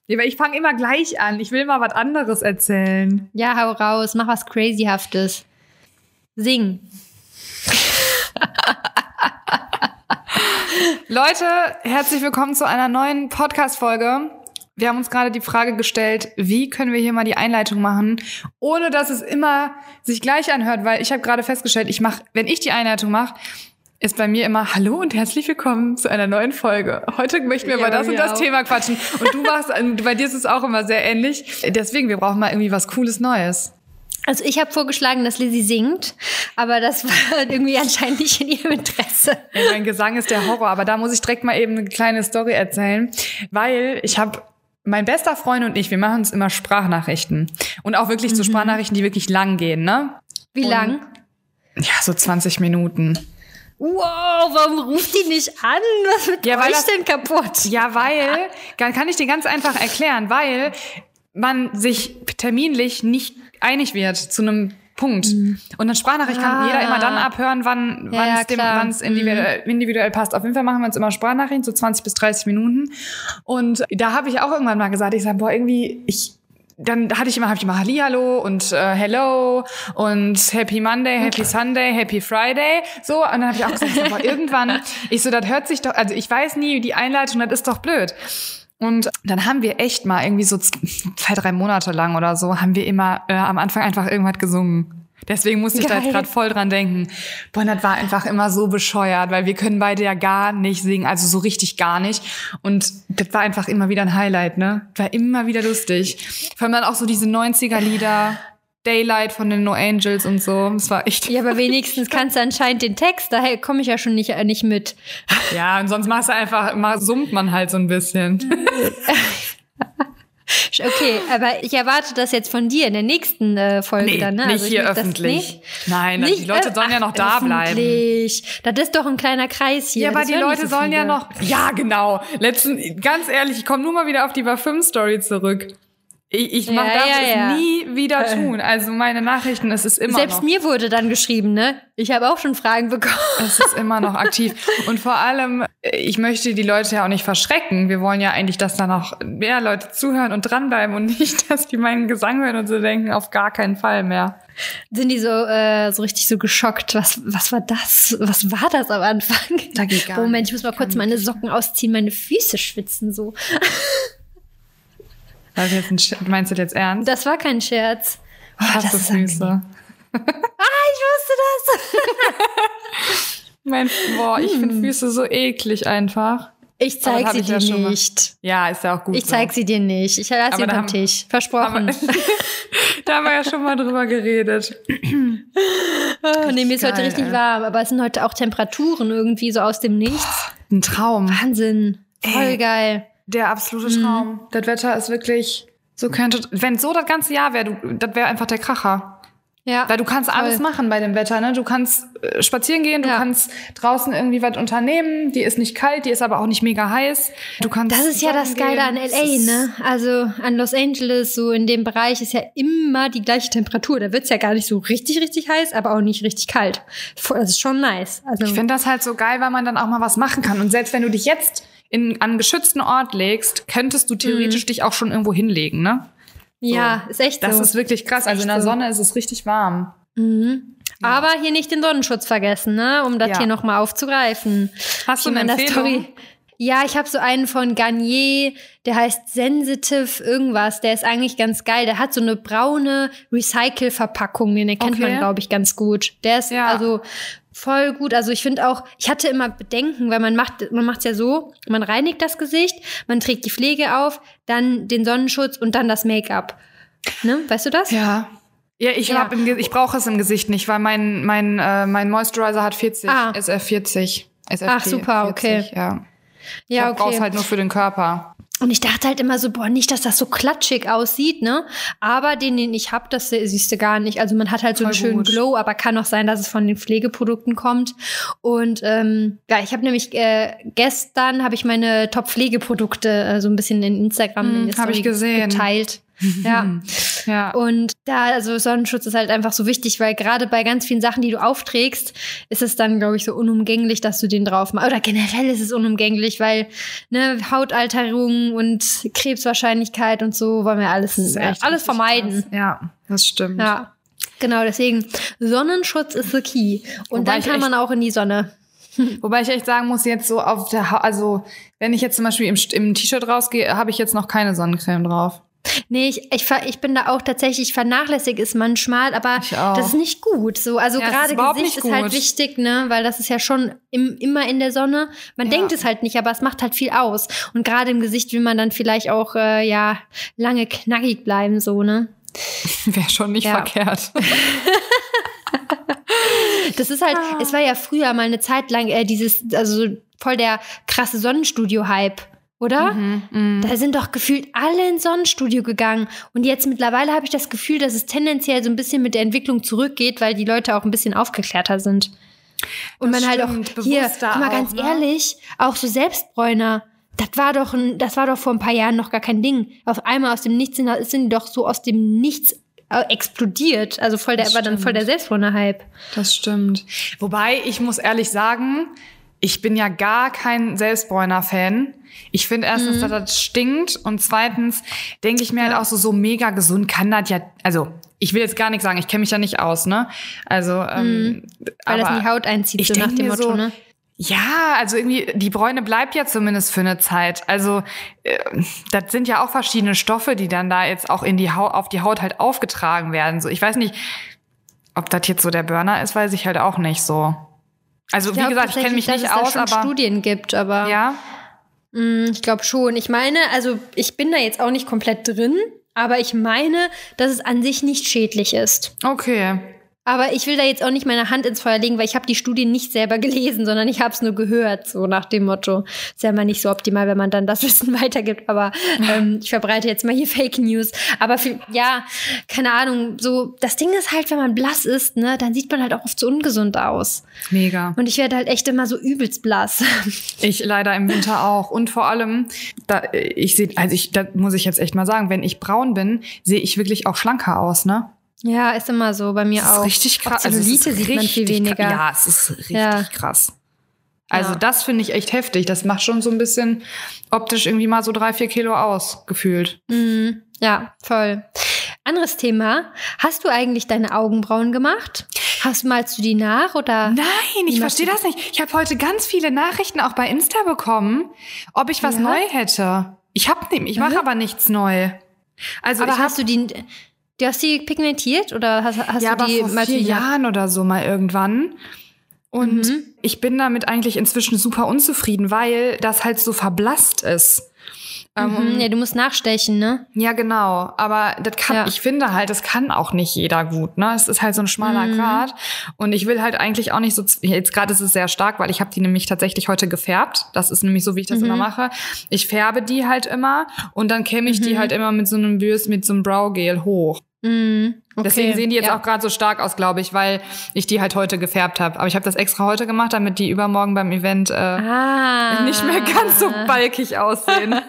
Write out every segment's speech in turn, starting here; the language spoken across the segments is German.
Ja, aber ich fange immer gleich an. Ich will mal was anderes erzählen. Ja, hau raus. Mach was Crazyhaftes. Sing. Leute, herzlich willkommen zu einer neuen Podcast-Folge. Wir haben uns gerade die Frage gestellt, wie können wir hier mal die Einleitung machen, ohne dass es immer sich gleich anhört, weil ich habe gerade festgestellt, wenn ich die Einleitung mache, ist bei mir immer Hallo und herzlich willkommen zu einer neuen Folge. Heute möchten wir über das und das Thema quatschen. Und bei dir ist es auch immer sehr ähnlich. Deswegen, wir brauchen mal irgendwie was Cooles Neues. Also ich habe vorgeschlagen, dass Lizzie singt, aber das war irgendwie anscheinend nicht in ihrem Interesse. Ja, mein Gesang ist der Horror, aber da muss ich direkt mal eben eine kleine Story erzählen, weil mein bester Freund und ich, wir machen uns immer Sprachnachrichten. Und auch wirklich so Sprachnachrichten, die wirklich lang gehen, ne? Wie lang? Ja, so 20 Minuten. Wow, warum ruft die nicht an? Was mit euch denn kaputt? Ja, kann ich dir ganz einfach erklären, weil man sich terminlich nicht einig wird zu einem Punkt. Und eine Sprachnachricht kann jeder immer dann abhören, wann es individuell passt. Auf jeden Fall machen wir uns immer Sprachnachrichten, so 20 bis 30 Minuten. Und da habe ich auch irgendwann mal gesagt, dann habe ich immer Hallihallo und Hello und Happy Monday, Happy Sunday, Happy Friday. So, und dann habe ich auch gesagt, irgendwann, das hört sich doch, also ich weiß nie, die Einleitung, das ist doch blöd. Und dann haben wir echt mal irgendwie so 2-3 Monate lang oder so, haben wir immer am Anfang einfach irgendwas gesungen. Deswegen musste ich da jetzt gerade voll dran denken. Boah, das war einfach immer so bescheuert, weil wir können beide ja gar nicht singen, also so richtig gar nicht. Und das war einfach immer wieder ein Highlight, ne? War immer wieder lustig. Vor allem dann auch so diese 90er-Lieder, Daylight von den No Angels und so. Das war echt... Ja, aber wenigstens kannst du anscheinend den Text, daher komme ich ja schon nicht mit. Ja, und sonst summt man halt so ein bisschen. Okay, aber ich erwarte das jetzt von dir in der nächsten Folge dann, ne? Nicht hier öffentlich. Nein, die Leute sollen ja noch da bleiben. Das ist doch ein kleiner Kreis hier. Ja, aber die Leute sollen ja noch... Ja, genau. Ganz ehrlich, ich komme nur mal wieder auf die Parfüm-Story zurück. Ich darf es nie wieder tun. Also meine Nachrichten, es ist immer Selbst noch... mir wurde dann geschrieben, ne? Ich habe auch schon Fragen bekommen. Es ist immer noch aktiv. Und vor allem, ich möchte die Leute ja auch nicht verschrecken. Wir wollen ja eigentlich, dass da noch mehr Leute zuhören und dranbleiben und nicht, dass die meinen Gesang hören und so denken, auf gar keinen Fall mehr. Sind die so richtig so geschockt? Was war das? Was war das am Anfang? Da geht gar Moment, ich muss mal kurz meine Socken ausziehen, meine Füße schwitzen so. Meinst du das jetzt ernst? Das war kein Scherz. Hast du Füße? Ich wusste das. Ich finde Füße so eklig einfach. Ich zeig sie dir nicht. Ja, ist ja auch gut. Ich zeig sie dir nicht. Ich lasse sie unterm Tisch. Versprochen. Da haben wir ja schon mal drüber geredet. Mir ist heute richtig warm. Aber es sind heute auch Temperaturen irgendwie so aus dem Nichts. Ein Traum. Wahnsinn. Voll geil. Der absolute Traum. Das Wetter ist wirklich wenn so das ganze Jahr wäre, das wäre einfach der Kracher. Ja. Weil du kannst alles machen bei dem Wetter, ne? Du kannst spazieren gehen, du kannst draußen irgendwie was unternehmen, die ist nicht kalt, die ist aber auch nicht mega heiß. Das ist ja das Geile an LA, ne? Also an Los Angeles, so in dem Bereich ist ja immer die gleiche Temperatur. Da wird's ja gar nicht so richtig, richtig heiß, aber auch nicht richtig kalt. Das ist schon nice. Also ich finde das halt so geil, weil man dann auch mal was machen kann. Und selbst wenn du dich jetzt an einen geschützten Ort legst, könntest du theoretisch dich auch schon irgendwo hinlegen, ne? So. Ja, ist echt so. Das ist wirklich krass. Also in der Sonne ist es richtig warm. Mhm. Ja. Aber hier nicht den Sonnenschutz vergessen, ne? Um das hier nochmal aufzugreifen. Hast du eine Empfehlung? Ja, ich habe so einen von Garnier, der heißt Sensitive irgendwas. Der ist eigentlich ganz geil. Der hat so eine braune Recycle-Verpackung. Den kennt man, glaube ich, ganz gut. Der ist also voll gut. Also ich finde auch, ich hatte immer Bedenken, weil man macht's ja so, man reinigt das Gesicht, man trägt die Pflege auf, dann den Sonnenschutz und dann das Make-up. Ne? Weißt du das? Ja. Ja, ich brauche es im Gesicht nicht, weil mein Moisturizer hat 40, SPF 40. Ach, super, 40, okay. Ja, okay. Ich brauch's halt nur für den Körper. Und ich dachte halt immer so, nicht, dass das so klatschig aussieht, ne? Aber den ich hab, das siehst du gar nicht. Also man hat halt so einen schönen Glow, aber kann auch sein, dass es von den Pflegeprodukten kommt. Und ich habe nämlich gestern habe ich meine Top-Pflegeprodukte so ein bisschen in Instagram in der Story geteilt. Ja. Ja. Und also Sonnenschutz ist halt einfach so wichtig, weil gerade bei ganz vielen Sachen, die du aufträgst, ist es dann, glaube ich, so unumgänglich, dass du den drauf machst. Oder generell ist es unumgänglich, weil Hautalterung und Krebswahrscheinlichkeit und so wollen wir alles vermeiden. Krass. Ja, das stimmt. Ja, genau, deswegen Sonnenschutz ist the key. Und dann kann man auch in die Sonne. Wobei ich echt sagen muss, jetzt so auf der also wenn ich jetzt zum Beispiel im T-Shirt rausgehe, habe ich jetzt noch keine Sonnencreme drauf. Nee, ich bin da auch tatsächlich, vernachlässigt ist manchmal, aber das ist nicht gut. So, also gerade Gesicht ist halt wichtig, ne, weil das ist ja schon immer in der Sonne. Man denkt es halt nicht, aber es macht halt viel aus. Und gerade im Gesicht will man dann vielleicht auch lange knackig bleiben, so, ne? Wäre schon nicht verkehrt. Das ist halt, es war ja früher mal eine Zeit lang also voll der krasse Sonnenstudio-Hype, oder? Da sind doch gefühlt alle ins Sonnenstudio gegangen. Und jetzt mittlerweile habe ich das Gefühl, dass es tendenziell so ein bisschen mit der Entwicklung zurückgeht, weil die Leute auch ein bisschen aufgeklärter sind. Und man halt auch, hier, guck mal ganz ehrlich, auch so Selbstbräuner. Das war doch vor ein paar Jahren noch gar kein Ding. Auf einmal aus dem Nichts sind die doch so aus dem Nichts explodiert. Also war dann voll der Selbstbräuner-Hype. Das stimmt. Wobei, ich muss ehrlich sagen, ich bin ja gar kein Selbstbräuner-Fan. Ich finde erstens, dass das stinkt und zweitens denke ich mir halt auch so mega gesund kann das ja, also ich will jetzt gar nichts sagen, ich kenne mich ja nicht aus, ne? Also, weil das in die Haut einzieht, so nach dem Motto, ne? Ja, also irgendwie, die Bräune bleibt ja zumindest für eine Zeit. Also, das sind ja auch verschiedene Stoffe, die dann da jetzt auch auf die Haut halt aufgetragen werden. So, ich weiß nicht, ob das jetzt so der Burner ist, weiß ich halt auch nicht so. Also, wie gesagt, ich kenne mich nicht aus, aber Studien gibt, aber ja. Ich glaube schon. Ich meine, also ich bin da jetzt auch nicht komplett drin, aber ich meine, dass es an sich nicht schädlich ist. Okay. Aber ich will da jetzt auch nicht meine Hand ins Feuer legen, weil ich habe die Studien nicht selber gelesen, sondern ich habe es nur gehört, so nach dem Motto. Ist ja mal nicht so optimal, wenn man dann das Wissen weitergibt, aber ich verbreite jetzt mal hier Fake News. Aber keine Ahnung, so das Ding ist halt, wenn man blass ist, ne, dann sieht man halt auch oft so ungesund aus. Mega. Und ich werde halt echt immer so übelst blass. Ich leider im Winter auch. Und vor allem, da muss ich jetzt echt mal sagen, wenn ich braun bin, sehe ich wirklich auch schlanker aus, ne? Ja, ist immer so, bei mir auch. Das ist richtig krass. Zellulite sieht man viel weniger. Ja, es ist richtig krass. Also das finde ich echt heftig. Das macht schon so ein bisschen optisch irgendwie mal so 3-4 Kilo aus, gefühlt. Mhm. Ja, voll. Anderes Thema. Hast du eigentlich deine Augenbrauen gemacht? Malst du die nach oder? Nein, ich verstehe das nicht. Ich habe heute ganz viele Nachrichten auch bei Insta bekommen, ob ich was neu hätte. Ich mache aber nichts neu. Also aber hast du die... Du hast die pigmentiert oder hast du die vor 4 Jahren oder so mal irgendwann. Und ich bin damit eigentlich inzwischen super unzufrieden, weil das halt so verblasst ist. Ja, du musst nachstechen, ne? Ja, genau. Aber ich finde halt, das kann auch nicht jeder gut, ne? Es ist halt so ein schmaler Grat. Und ich will halt eigentlich auch nicht so, jetzt gerade ist es sehr stark, weil ich habe die nämlich tatsächlich heute gefärbt. Das ist nämlich so, wie ich das immer mache. Ich färbe die halt immer und dann kämme ich die halt immer mit so einem Browgel hoch. Okay. Deswegen sehen die jetzt auch gerade so stark aus, glaube ich, weil ich die halt heute gefärbt habe. Aber ich habe das extra heute gemacht, damit die übermorgen beim Event nicht mehr ganz so balkig aussehen.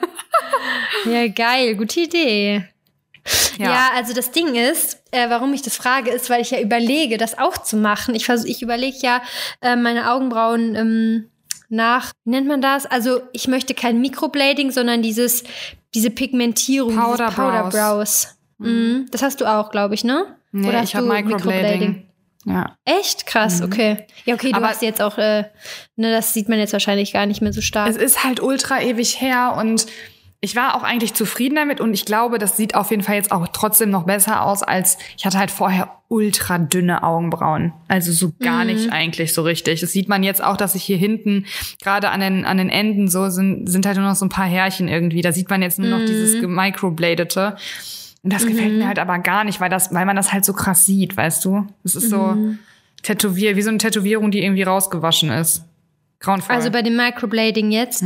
Ja, geil, gute Idee. Ja, also das Ding ist, warum ich das frage, ist, weil ich ja überlege, das auch zu machen. Ich überlege ja, meine Augenbrauen wie nennt man das? Also ich möchte kein Microblading, sondern diese Pigmentierung, Powderbrows. Das hast du auch, glaube ich, ne? Nee, oder ich habe Microblading. Ja. Echt? Krass, okay. Ja, okay, du hast jetzt auch, das sieht man jetzt wahrscheinlich gar nicht mehr so stark. Es ist halt ultra ewig her und ich war auch eigentlich zufrieden damit und ich glaube, das sieht auf jeden Fall jetzt auch trotzdem noch besser aus, als ich hatte halt vorher ultra dünne Augenbrauen. Also so gar nicht eigentlich so richtig. Das sieht man jetzt auch, dass ich hier hinten, gerade an den Enden so, sind halt nur noch so ein paar Härchen irgendwie. Da sieht man jetzt nur noch dieses gemicrobladete. Und das gefällt mir halt aber gar nicht, weil man das halt so krass sieht, weißt du? Das ist so wie so eine Tätowierung, die irgendwie rausgewaschen ist. Grauenvoll. Also bei dem Microblading jetzt?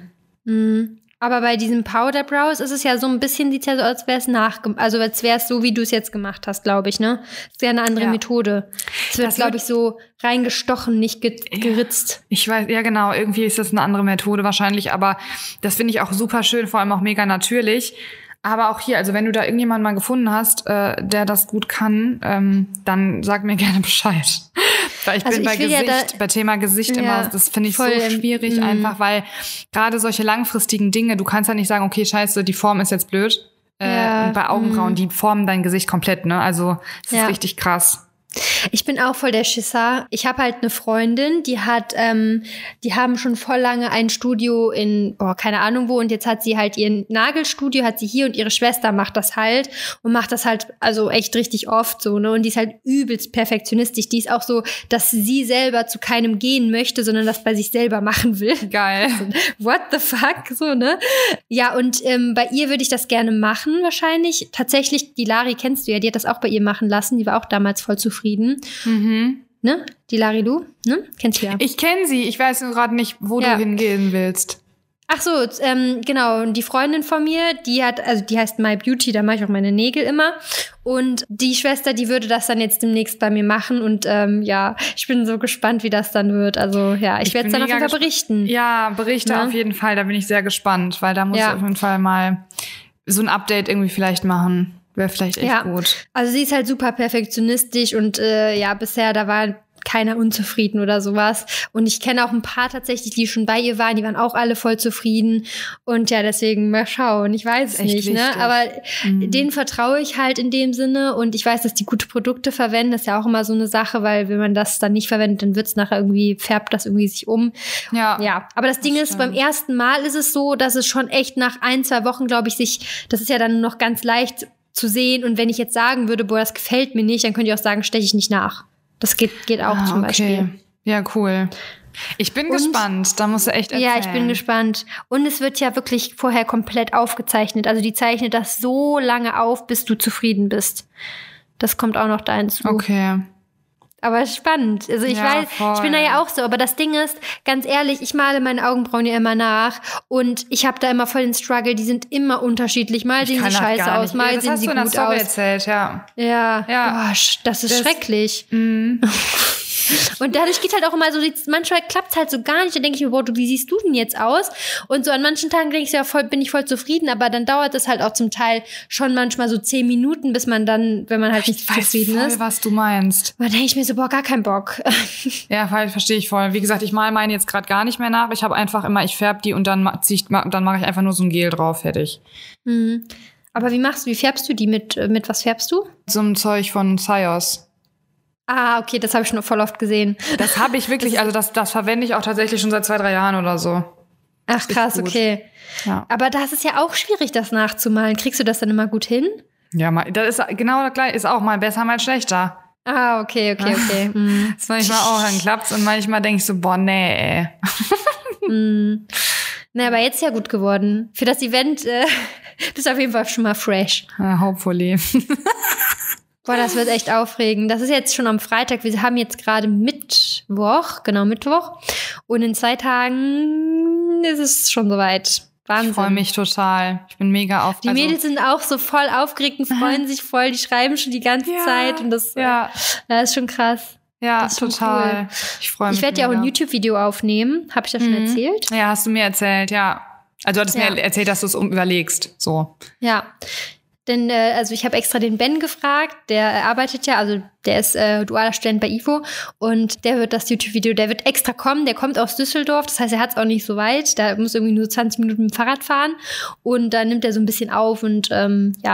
Aber bei diesem Powderbrows ist es ja so ein bisschen, sieht es ja so, als wäre es als wäre es so, wie du es jetzt gemacht hast, glaube ich, ne? Das ist ja eine andere Methode. Es wird, glaube ich, so reingestochen, nicht geritzt. Ich weiß, ja genau, irgendwie ist das eine andere Methode wahrscheinlich, aber das finde ich auch super schön, vor allem auch mega natürlich. Aber auch hier, also wenn du da irgendjemanden mal gefunden hast, der das gut kann, dann sag mir gerne Bescheid. Weil ich bin bei Gesicht, bei Thema Gesicht immer, das finde ich so schwierig einfach, weil gerade solche langfristigen Dinge, du kannst ja nicht sagen, okay, scheiße, die Form ist jetzt blöd. Und bei Augenbrauen, die formen dein Gesicht komplett, ne? Also, das ist richtig krass. Ich bin auch voll der Schisser. Ich habe halt eine Freundin, die haben schon voll lange ein Studio in, keine Ahnung wo, und jetzt hat sie halt ihr Nagelstudio, hat sie hier, und ihre Schwester macht das halt also echt richtig oft so, ne? Und die ist halt übelst perfektionistisch. Die ist auch so, dass sie selber zu keinem gehen möchte, sondern das bei sich selber machen will. Geil. What the fuck? So, ne? Ja, und bei ihr würde ich das gerne machen wahrscheinlich. Tatsächlich, die Lari kennst du ja, die hat das auch bei ihr machen lassen. Die war auch damals voll zufrieden. Ne? Die Lari Lu, ne? Kennst du ja. Ich kenne sie, ich weiß nur gerade nicht, wo du hingehen willst. Ach so, genau, und die Freundin von mir, die heißt My Beauty, da mache ich auch meine Nägel immer. Und die Schwester, die würde das dann jetzt demnächst bei mir machen. Und ich bin so gespannt, wie das dann wird. Also ja, ich werde es dann auf jeden Fall berichten. Ja, berichte auf jeden Fall, da bin ich sehr gespannt, weil da muss ich auf jeden Fall mal so ein Update irgendwie vielleicht machen. Wäre vielleicht echt gut. Also sie ist halt super perfektionistisch und bisher, da war keiner unzufrieden oder sowas. Und ich kenne auch ein paar tatsächlich, die schon bei ihr waren, die waren auch alle voll zufrieden. Und ja, deswegen mal schauen. Ich weiß es nicht, wichtig, ne? Aber denen vertraue ich halt in dem Sinne. Und ich weiß, dass die gute Produkte verwenden. Das ist ja auch immer so eine Sache, weil wenn man das dann nicht verwendet, dann wird's nachher färbt das irgendwie sich um. Ja. Aber das Ding ist, beim ersten Mal ist es so, dass es schon echt nach 1-2 Wochen, glaube ich, das ist ja dann noch ganz leicht zu sehen. Und wenn ich jetzt sagen würde, das gefällt mir nicht, dann könnt ihr auch sagen, steche ich nicht nach. Das geht auch zum Beispiel. Ja, cool. Ich bin gespannt. Da musst du echt erzählen. Ja, ich bin gespannt. Und es wird ja wirklich vorher komplett aufgezeichnet. Also die zeichnet das so lange auf, bis du zufrieden bist. Das kommt auch noch da hinzu. Okay. Aber spannend. Also ich weiß, voll. Ich bin da ja auch so. Aber das Ding ist, ganz ehrlich, ich male meine Augenbrauen ja immer nach. Und ich habe da immer voll den Struggle. Die sind immer unterschiedlich. Mal sehen sie scheiße aus, mal sehen sie gut aus. Das hast du in der Story erzählt, ja. Boah, das ist schrecklich. Und dadurch geht halt auch immer so, manchmal klappt es halt so gar nicht. Dann denke ich mir, wie siehst du denn jetzt aus? Und so an manchen Tagen denke ich, bin ich voll zufrieden, aber dann dauert es halt auch zum Teil schon manchmal so 10 Minuten, bis man dann, wenn man halt nicht zufrieden ist. Ich weiß voll, was du meinst. Dann denke ich mir so, gar keinen Bock. Ja, verstehe ich voll. Wie gesagt, ich male meine jetzt gerade gar nicht mehr nach. Ich habe einfach immer, ich färbe die und dann mache ich einfach nur so ein Gel drauf, fertig. Aber wie färbst du die? Mit was färbst du? So ein Zeug von Sios. Ah, okay, das habe ich schon voll oft gesehen. Das habe ich wirklich, also das verwende ich auch tatsächlich schon seit 2-3 Jahren oder so. Ach krass, okay. Ja. Aber das ist ja auch schwierig, das nachzumalen. Kriegst du das dann immer gut hin? Ja, das ist genau das Gleiche, ist auch mal besser, mal schlechter. Ah, okay. Das manchmal auch, dann klappt's und manchmal denke ich so, nee, ey. Na, aber jetzt ist ja gut geworden. Für das Event bist du auf jeden Fall schon mal fresh. Hopefully. Boah, das wird echt aufregend. Das ist jetzt schon am Freitag. Wir haben jetzt gerade Mittwoch. Und in 2 Tagen ist es schon soweit. Wahnsinn. Ich freue mich total. Ich bin mega aufgeregt. Die Mädels sind auch so voll aufgeregt und freuen sich voll. Die schreiben schon die ganze Zeit. Und das ist schon krass. Ja, total. Cool. Ich freue mich. Ich werde ja auch ein YouTube-Video aufnehmen. Habe ich das schon erzählt? Ja, hast du mir erzählt, ja. Also du hattest mir erzählt, dass du es überlegst. So. Ja. Denn ich habe extra den Ben gefragt, der arbeitet ja, also der ist dualer Student bei IFO und der wird das YouTube-Video, der wird extra kommen, der kommt aus Düsseldorf, das heißt, er hat es auch nicht so weit, da muss irgendwie nur 20 Minuten mit dem Fahrrad fahren und dann nimmt er so ein bisschen auf und das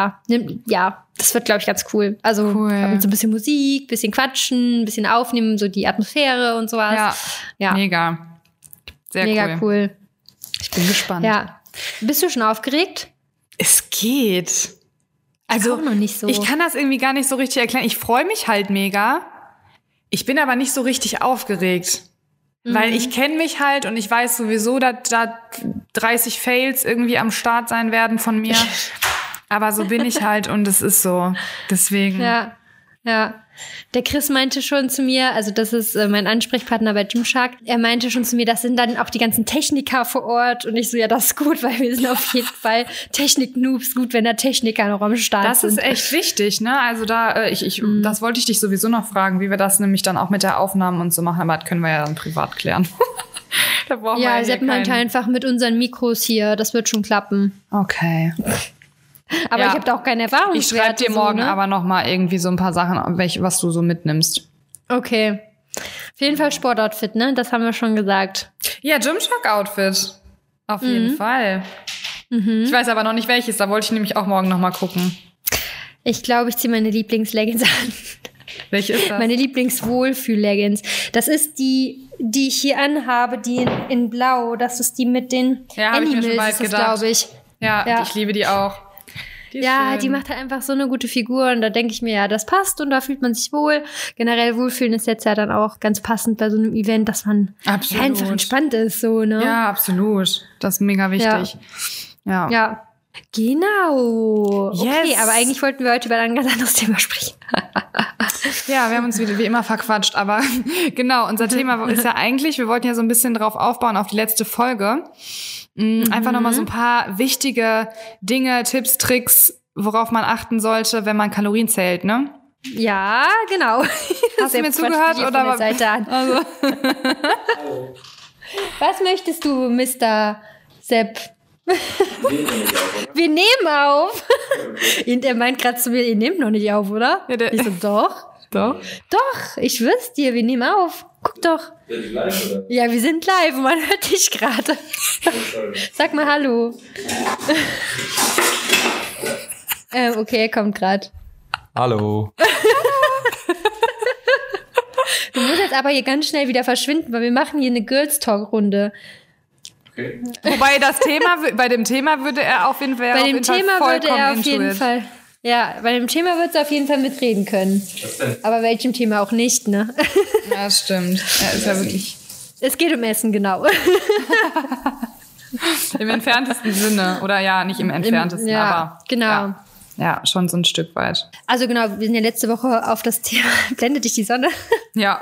wird, glaube ich, ganz cool. Also mit so ein bisschen Musik, bisschen quatschen, ein bisschen aufnehmen, so die Atmosphäre und sowas. Ja. Mega. Sehr mega cool. Ich bin gespannt. Ja. Bist du schon aufgeregt? Es geht. Also, auch noch nicht so. Ich kann das irgendwie gar nicht so richtig erklären. Ich freue mich halt mega. Ich bin aber nicht so richtig aufgeregt. Weil ich kenne mich halt und ich weiß sowieso, dass da 30 Fails irgendwie am Start sein werden von mir. Aber so bin ich halt und es ist so. Deswegen. Ja. Der Chris meinte schon zu mir, also das ist mein Ansprechpartner bei Gymshark, er meinte schon zu mir, das sind dann auch die ganzen Techniker vor Ort und ich so, ja, das ist gut, weil wir sind auf jeden Fall Technik-Noobs, gut, wenn da Techniker noch am Start sind. Das ist echt wichtig, ne? Also da, das wollte ich dich sowieso noch fragen, wie wir das nämlich dann auch mit der Aufnahme und so machen, aber das können wir ja dann privat klären. Da brauchen wir Sepp meinte einfach mit unseren Mikros hier, das wird schon klappen. Okay. Aber ich habe da auch keine Erfahrungswerte. Ich schreibe dir morgen aber noch mal irgendwie so ein paar Sachen, was du so mitnimmst. Okay. Auf jeden Fall Sportoutfit, ne? Das haben wir schon gesagt. Ja, Gymshark-Outfit. Auf jeden Fall. Ich weiß aber noch nicht welches, da wollte ich nämlich auch morgen noch mal gucken. Ich glaube, ich ziehe meine Lieblingsleggings an. Welche ist das? Meine Lieblingswohlfühl-Leggings. Das ist die ich hier anhabe, die in Blau. Das ist die mit den Animals, glaube ich. Ja, ich liebe die auch. Die macht halt einfach so eine gute Figur und da denke ich mir, ja, das passt und da fühlt man sich wohl. Generell Wohlfühlen ist jetzt ja dann auch ganz passend bei so einem Event, dass man einfach entspannt ist, so, ne? Ja, absolut. Das ist mega wichtig. Ja. Genau. Yes. Okay, aber eigentlich wollten wir heute über ein ganz anderes Thema sprechen. Ja, wir haben uns wie immer verquatscht, aber genau, unser Thema ist ja eigentlich, wir wollten ja so ein bisschen drauf aufbauen, auf die letzte Folge. Einfach nochmal so ein paar wichtige Dinge, Tipps, Tricks, worauf man achten sollte, wenn man Kalorien zählt, ne? Ja, genau. Hast du mir zugehört oder was? Also. Was möchtest du, Mr. Sepp? Wir nehmen auf. Der meint gerade zu mir, ihr nehmt noch nicht auf, oder? Ja, ich so, doch. Doch, ich schwör's dir, wir nehmen auf. Guck doch. Sind wir live, oder? Ja, wir sind live und man hört dich gerade. Sag mal Hallo. Okay, er kommt gerade. Hallo. Du musst jetzt aber hier ganz schnell wieder verschwinden, weil wir machen hier eine Girls-Talk-Runde. Okay. Wobei bei dem Thema würde er auf jeden Fall Ja, bei dem Thema wird es auf jeden Fall mitreden können. Was denn? Aber welchem Thema auch nicht, ne? Ja, das stimmt. Er ist ja wirklich... Es geht um Essen, genau. Im entferntesten Sinne. Oder ja, nicht im entferntesten, aber... Genau. Ja, schon so ein Stück weit. Also genau, wir sind ja letzte Woche auf das Thema... Blendet dich die Sonne? Ja.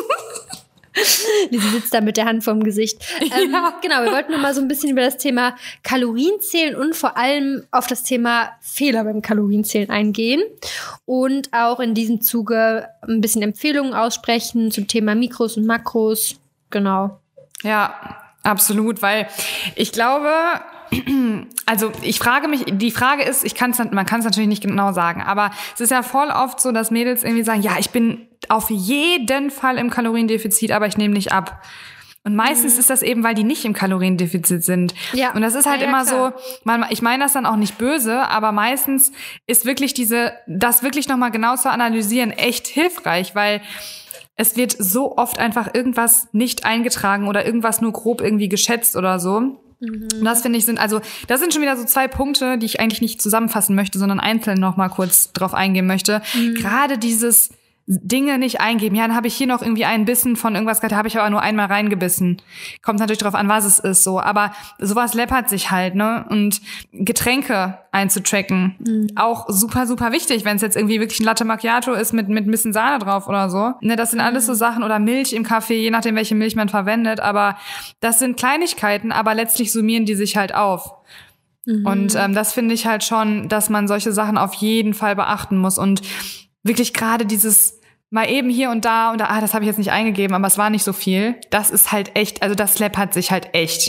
Sie sitzt da mit der Hand vorm Gesicht. Genau, wir wollten nur mal so ein bisschen über das Thema Kalorienzählen und vor allem auf das Thema Fehler beim Kalorienzählen eingehen. Und auch in diesem Zuge ein bisschen Empfehlungen aussprechen zum Thema Mikros und Makros. Genau. Ja, absolut, weil ich glaube... Also ich frage mich, die Frage ist, man kann es natürlich nicht genau sagen, aber es ist ja voll oft so, dass Mädels irgendwie sagen, ja, ich bin auf jeden Fall im Kaloriendefizit, aber ich nehme nicht ab. Und meistens ist das eben, weil die nicht im Kaloriendefizit sind. Ja. Und das ist halt immer klar. So, ich meine das dann auch nicht böse, aber meistens ist wirklich das wirklich nochmal genau zu analysieren echt hilfreich, weil es wird so oft einfach irgendwas nicht eingetragen oder irgendwas nur grob irgendwie geschätzt oder so. Und das finde ich das sind schon wieder so 2 Punkte, die ich eigentlich nicht zusammenfassen möchte, sondern einzeln noch mal kurz drauf eingehen möchte. Gerade dieses Dinge nicht eingeben. Ja, dann habe ich hier noch irgendwie einen Bissen von irgendwas gehabt, da habe ich aber nur einmal reingebissen. Kommt natürlich drauf an, was es ist, so. Aber sowas läppert sich halt, ne? Und Getränke einzutracken, auch super, super wichtig, wenn es jetzt irgendwie wirklich ein Latte Macchiato ist mit ein bisschen Sahne drauf oder so. Ne, das sind alles so Sachen, oder Milch im Kaffee, je nachdem, welche Milch man verwendet. Aber das sind Kleinigkeiten, aber letztlich summieren die sich halt auf. Und das finde ich halt schon, dass man solche Sachen auf jeden Fall beachten muss. Und wirklich gerade dieses mal eben hier und da, das habe ich jetzt nicht eingegeben, aber es war nicht so viel. Das ist halt echt, also das läppert sich halt echt.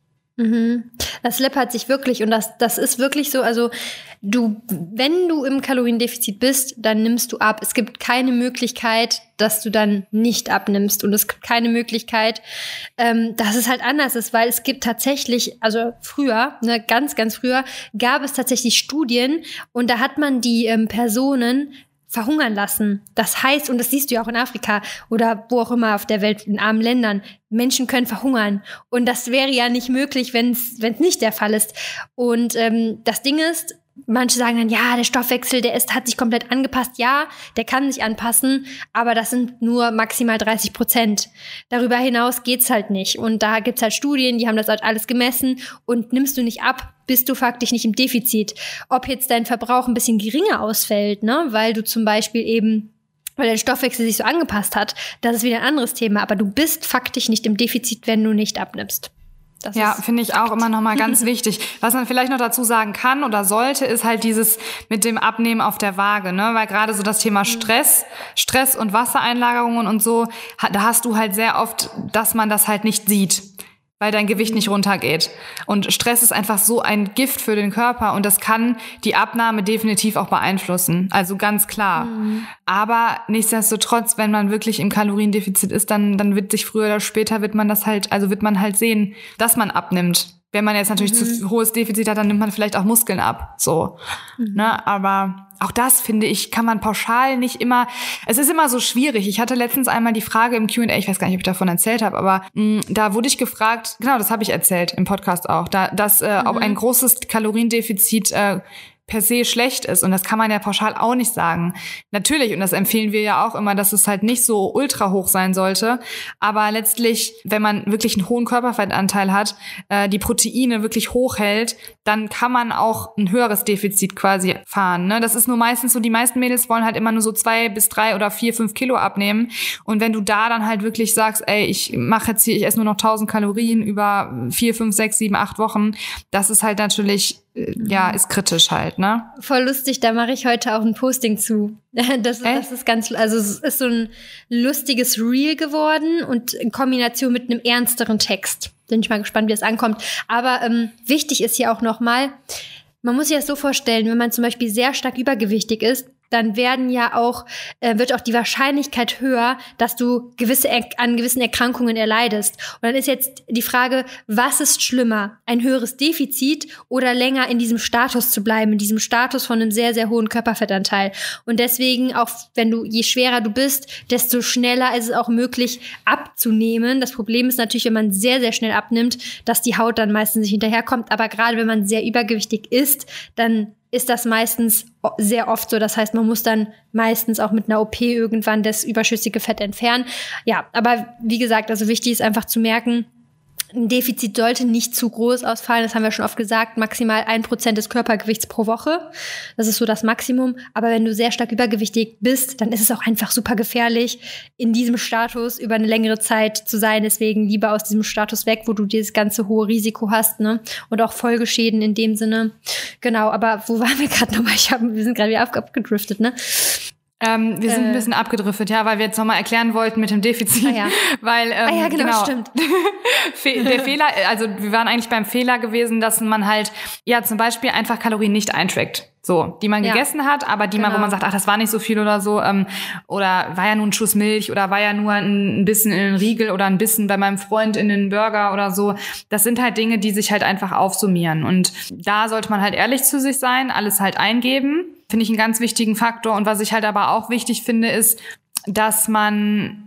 Das läppert sich wirklich und das ist wirklich so, also wenn du im Kaloriendefizit bist, dann nimmst du ab. Es gibt keine Möglichkeit, dass du dann nicht abnimmst und es gibt keine Möglichkeit, dass es halt anders ist, weil es gibt tatsächlich, also früher, ne, ganz, ganz früher, gab es tatsächlich Studien und da hat man die Personen verhungern lassen. Das heißt, und das siehst du ja auch in Afrika oder wo auch immer auf der Welt, in armen Ländern, Menschen können verhungern. Und das wäre ja nicht möglich, wenn es nicht der Fall ist. Und das Ding ist, manche sagen dann, ja, der Stoffwechsel, hat sich komplett angepasst. Ja, der kann sich anpassen, aber das sind nur maximal 30%. Darüber hinaus geht's halt nicht. Und da gibt's halt Studien, die haben das halt alles gemessen. Und nimmst du nicht ab, bist du faktisch nicht im Defizit. Ob jetzt dein Verbrauch ein bisschen geringer ausfällt, ne, weil du zum Beispiel weil dein Stoffwechsel sich so angepasst hat, das ist wieder ein anderes Thema. Aber du bist faktisch nicht im Defizit, wenn du nicht abnimmst. Ja, finde ich auch immer noch mal ganz wichtig. Was man vielleicht noch dazu sagen kann oder sollte, ist halt dieses mit dem Abnehmen auf der Waage, ne? Weil gerade so das Thema Stress und Wassereinlagerungen und so, da hast du halt sehr oft, dass man das halt nicht sieht. weil dein Gewicht nicht runtergeht. Und Stress ist einfach so ein Gift für den Körper und das kann die Abnahme definitiv auch beeinflussen. Also ganz klar. Aber nichtsdestotrotz, wenn man wirklich im Kaloriendefizit ist, dann wird sich früher oder später wird man halt sehen, dass man abnimmt. Wenn man jetzt natürlich zu hohes Defizit hat, dann nimmt man vielleicht auch Muskeln ab. So. Ne? Aber auch das, finde ich, kann man pauschal nicht immer. Es ist immer so schwierig. Ich hatte letztens einmal die Frage im Q&A, ich weiß gar nicht, ob ich davon erzählt habe, aber da wurde ich gefragt, genau, das habe ich erzählt im Podcast auch, dass ob ein großes Kaloriendefizit per se schlecht ist. Und das kann man ja pauschal auch nicht sagen. Natürlich, und das empfehlen wir ja auch immer, dass es halt nicht so ultra hoch sein sollte. Aber letztlich, wenn man wirklich einen hohen Körperfettanteil hat, die Proteine wirklich hoch hält, dann kann man auch ein höheres Defizit quasi fahren. Ne? Das ist nur meistens so, die meisten Mädels wollen halt immer nur so 2 bis 3 oder 4, 5 Kilo abnehmen. Und wenn du da dann halt wirklich sagst, ey, ich esse nur noch 1000 Kalorien über 4, 5, 6, 7, 8 Wochen, das ist halt natürlich ist kritisch halt, ne? Voll lustig, da mache ich heute auch ein Posting zu. Das ist ganz, also es ist so ein lustiges Reel geworden und in Kombination mit einem ernsteren Text. Bin ich mal gespannt, wie es ankommt. Aber wichtig ist hier auch nochmal, man muss sich das so vorstellen, wenn man zum Beispiel sehr stark übergewichtig ist, dann wird auch die Wahrscheinlichkeit höher, dass du an gewissen Erkrankungen erleidest. Und dann ist jetzt die Frage, was ist schlimmer? Ein höheres Defizit oder länger in diesem Status zu bleiben, in diesem Status von einem sehr, sehr hohen Körperfettanteil. Und deswegen auch, je schwerer du bist, desto schneller ist es auch möglich abzunehmen. Das Problem ist natürlich, wenn man sehr, sehr schnell abnimmt, dass die Haut dann meistens nicht hinterherkommt. Aber gerade wenn man sehr übergewichtig ist, dann ist das meistens sehr oft so. Das heißt, man muss dann meistens auch mit einer OP irgendwann das überschüssige Fett entfernen. Ja, aber wie gesagt, also wichtig ist einfach zu merken, ein Defizit sollte nicht zu groß ausfallen. Das haben wir schon oft gesagt. Maximal 1% des Körpergewichts pro Woche. Das ist so das Maximum. Aber wenn du sehr stark übergewichtig bist, dann ist es auch einfach super gefährlich, in diesem Status über eine längere Zeit zu sein. Deswegen lieber aus diesem Status weg, wo du dieses ganze hohe Risiko hast, ne? Und auch Folgeschäden in dem Sinne. Genau, aber wo waren wir gerade nochmal? Wir sind gerade wieder abgedriftet, ne? Wir sind ein bisschen abgedriftet, ja, weil wir jetzt nochmal erklären wollten mit dem Defizit. Ja. Weil, genau, stimmt. Der Fehler, also wir waren eigentlich beim Fehler gewesen, dass man halt, zum Beispiel einfach Kalorien nicht eintrackt. So, die man gegessen hat, aber wo man sagt, ach, das war nicht so viel oder so, oder war ja nur ein Schuss Milch oder war ja nur ein bisschen in den Riegel oder ein bisschen bei meinem Freund in den Burger oder so. Das sind halt Dinge, die sich halt einfach aufsummieren. Und da sollte man halt ehrlich zu sich sein, alles halt eingeben. Finde ich einen ganz wichtigen Faktor. Und was ich halt aber auch wichtig finde, ist, dass man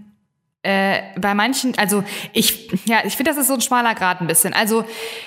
bei manchen, also ich finde, das ist so ein schmaler Grat ein bisschen. Also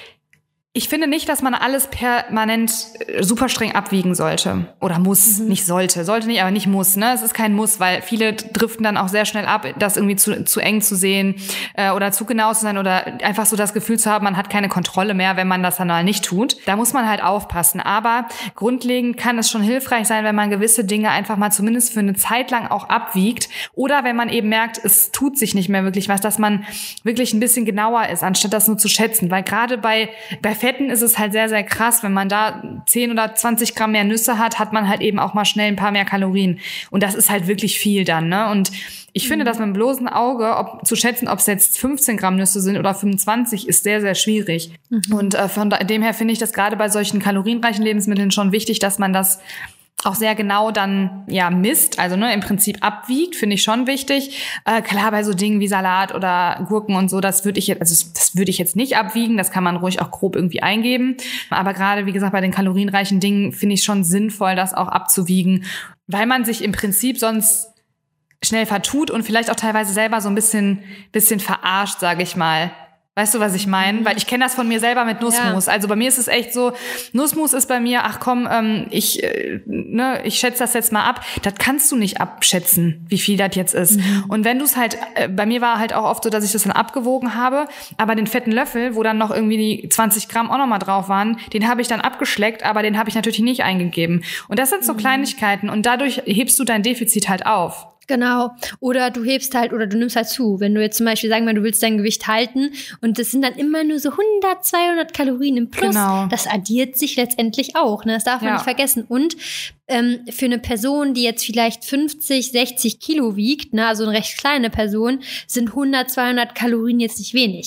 ich finde nicht, dass man alles permanent super streng abwiegen sollte. Oder muss, nicht sollte. Sollte nicht, aber nicht muss. Ne? Es ist kein Muss, weil viele driften dann auch sehr schnell ab, das irgendwie zu eng zu sehen oder zu genau zu sein oder einfach so das Gefühl zu haben, man hat keine Kontrolle mehr, wenn man das dann mal nicht tut. Da muss man halt aufpassen. Aber grundlegend kann es schon hilfreich sein, wenn man gewisse Dinge einfach mal zumindest für eine Zeit lang auch abwiegt. Oder wenn man eben merkt, es tut sich nicht mehr wirklich was, dass man wirklich ein bisschen genauer ist, anstatt das nur zu schätzen. Weil gerade bei Fetten ist es halt sehr, sehr krass. Wenn man da 10 oder 20 Gramm mehr Nüsse hat man halt eben auch mal schnell ein paar mehr Kalorien. Und das ist halt wirklich viel dann, ne? Und ich finde, dass mit dem bloßen Auge zu schätzen, ob es jetzt 15 Gramm Nüsse sind oder 25, ist sehr, sehr schwierig. Und von dem her finde ich das gerade bei solchen kalorienreichen Lebensmitteln schon wichtig, dass man das auch sehr genau dann misst, also im Prinzip abwiegt, finde ich schon wichtig. Klar, bei so Dingen wie Salat oder Gurken und so, das würde ich jetzt nicht abwiegen, das kann man ruhig auch grob irgendwie eingeben. Aber gerade, wie gesagt, bei den kalorienreichen Dingen finde ich schon sinnvoll, das auch abzuwiegen, weil man sich im Prinzip sonst schnell vertut und vielleicht auch teilweise selber so ein bisschen verarscht, sage ich mal. Weißt du, was ich meine? Weil ich kenne das von mir selber mit Nussmus. Ja. Also bei mir ist es echt so, Nussmus ist bei mir, ach komm, ich schätze das jetzt mal ab. Das kannst du nicht abschätzen, wie viel das jetzt ist. Und wenn du es halt, bei mir war halt auch oft so, dass ich das dann abgewogen habe, aber den fetten Löffel, wo dann noch irgendwie die 20 Gramm auch noch mal drauf waren, den habe ich dann abgeschleckt, aber den habe ich natürlich nicht eingegeben. Und das sind so Kleinigkeiten und dadurch hebst du dein Defizit halt auf. Genau. Oder du nimmst halt zu. Wenn du jetzt zum Beispiel sagen wir, du willst dein Gewicht halten und das sind dann immer nur so 100, 200 Kalorien im Plus. Genau. Das addiert sich letztendlich auch. Ne? Das darf man nicht vergessen. Und für eine Person, die jetzt vielleicht 50, 60 Kilo wiegt, ne, also eine recht kleine Person, sind 100, 200 Kalorien jetzt nicht wenig.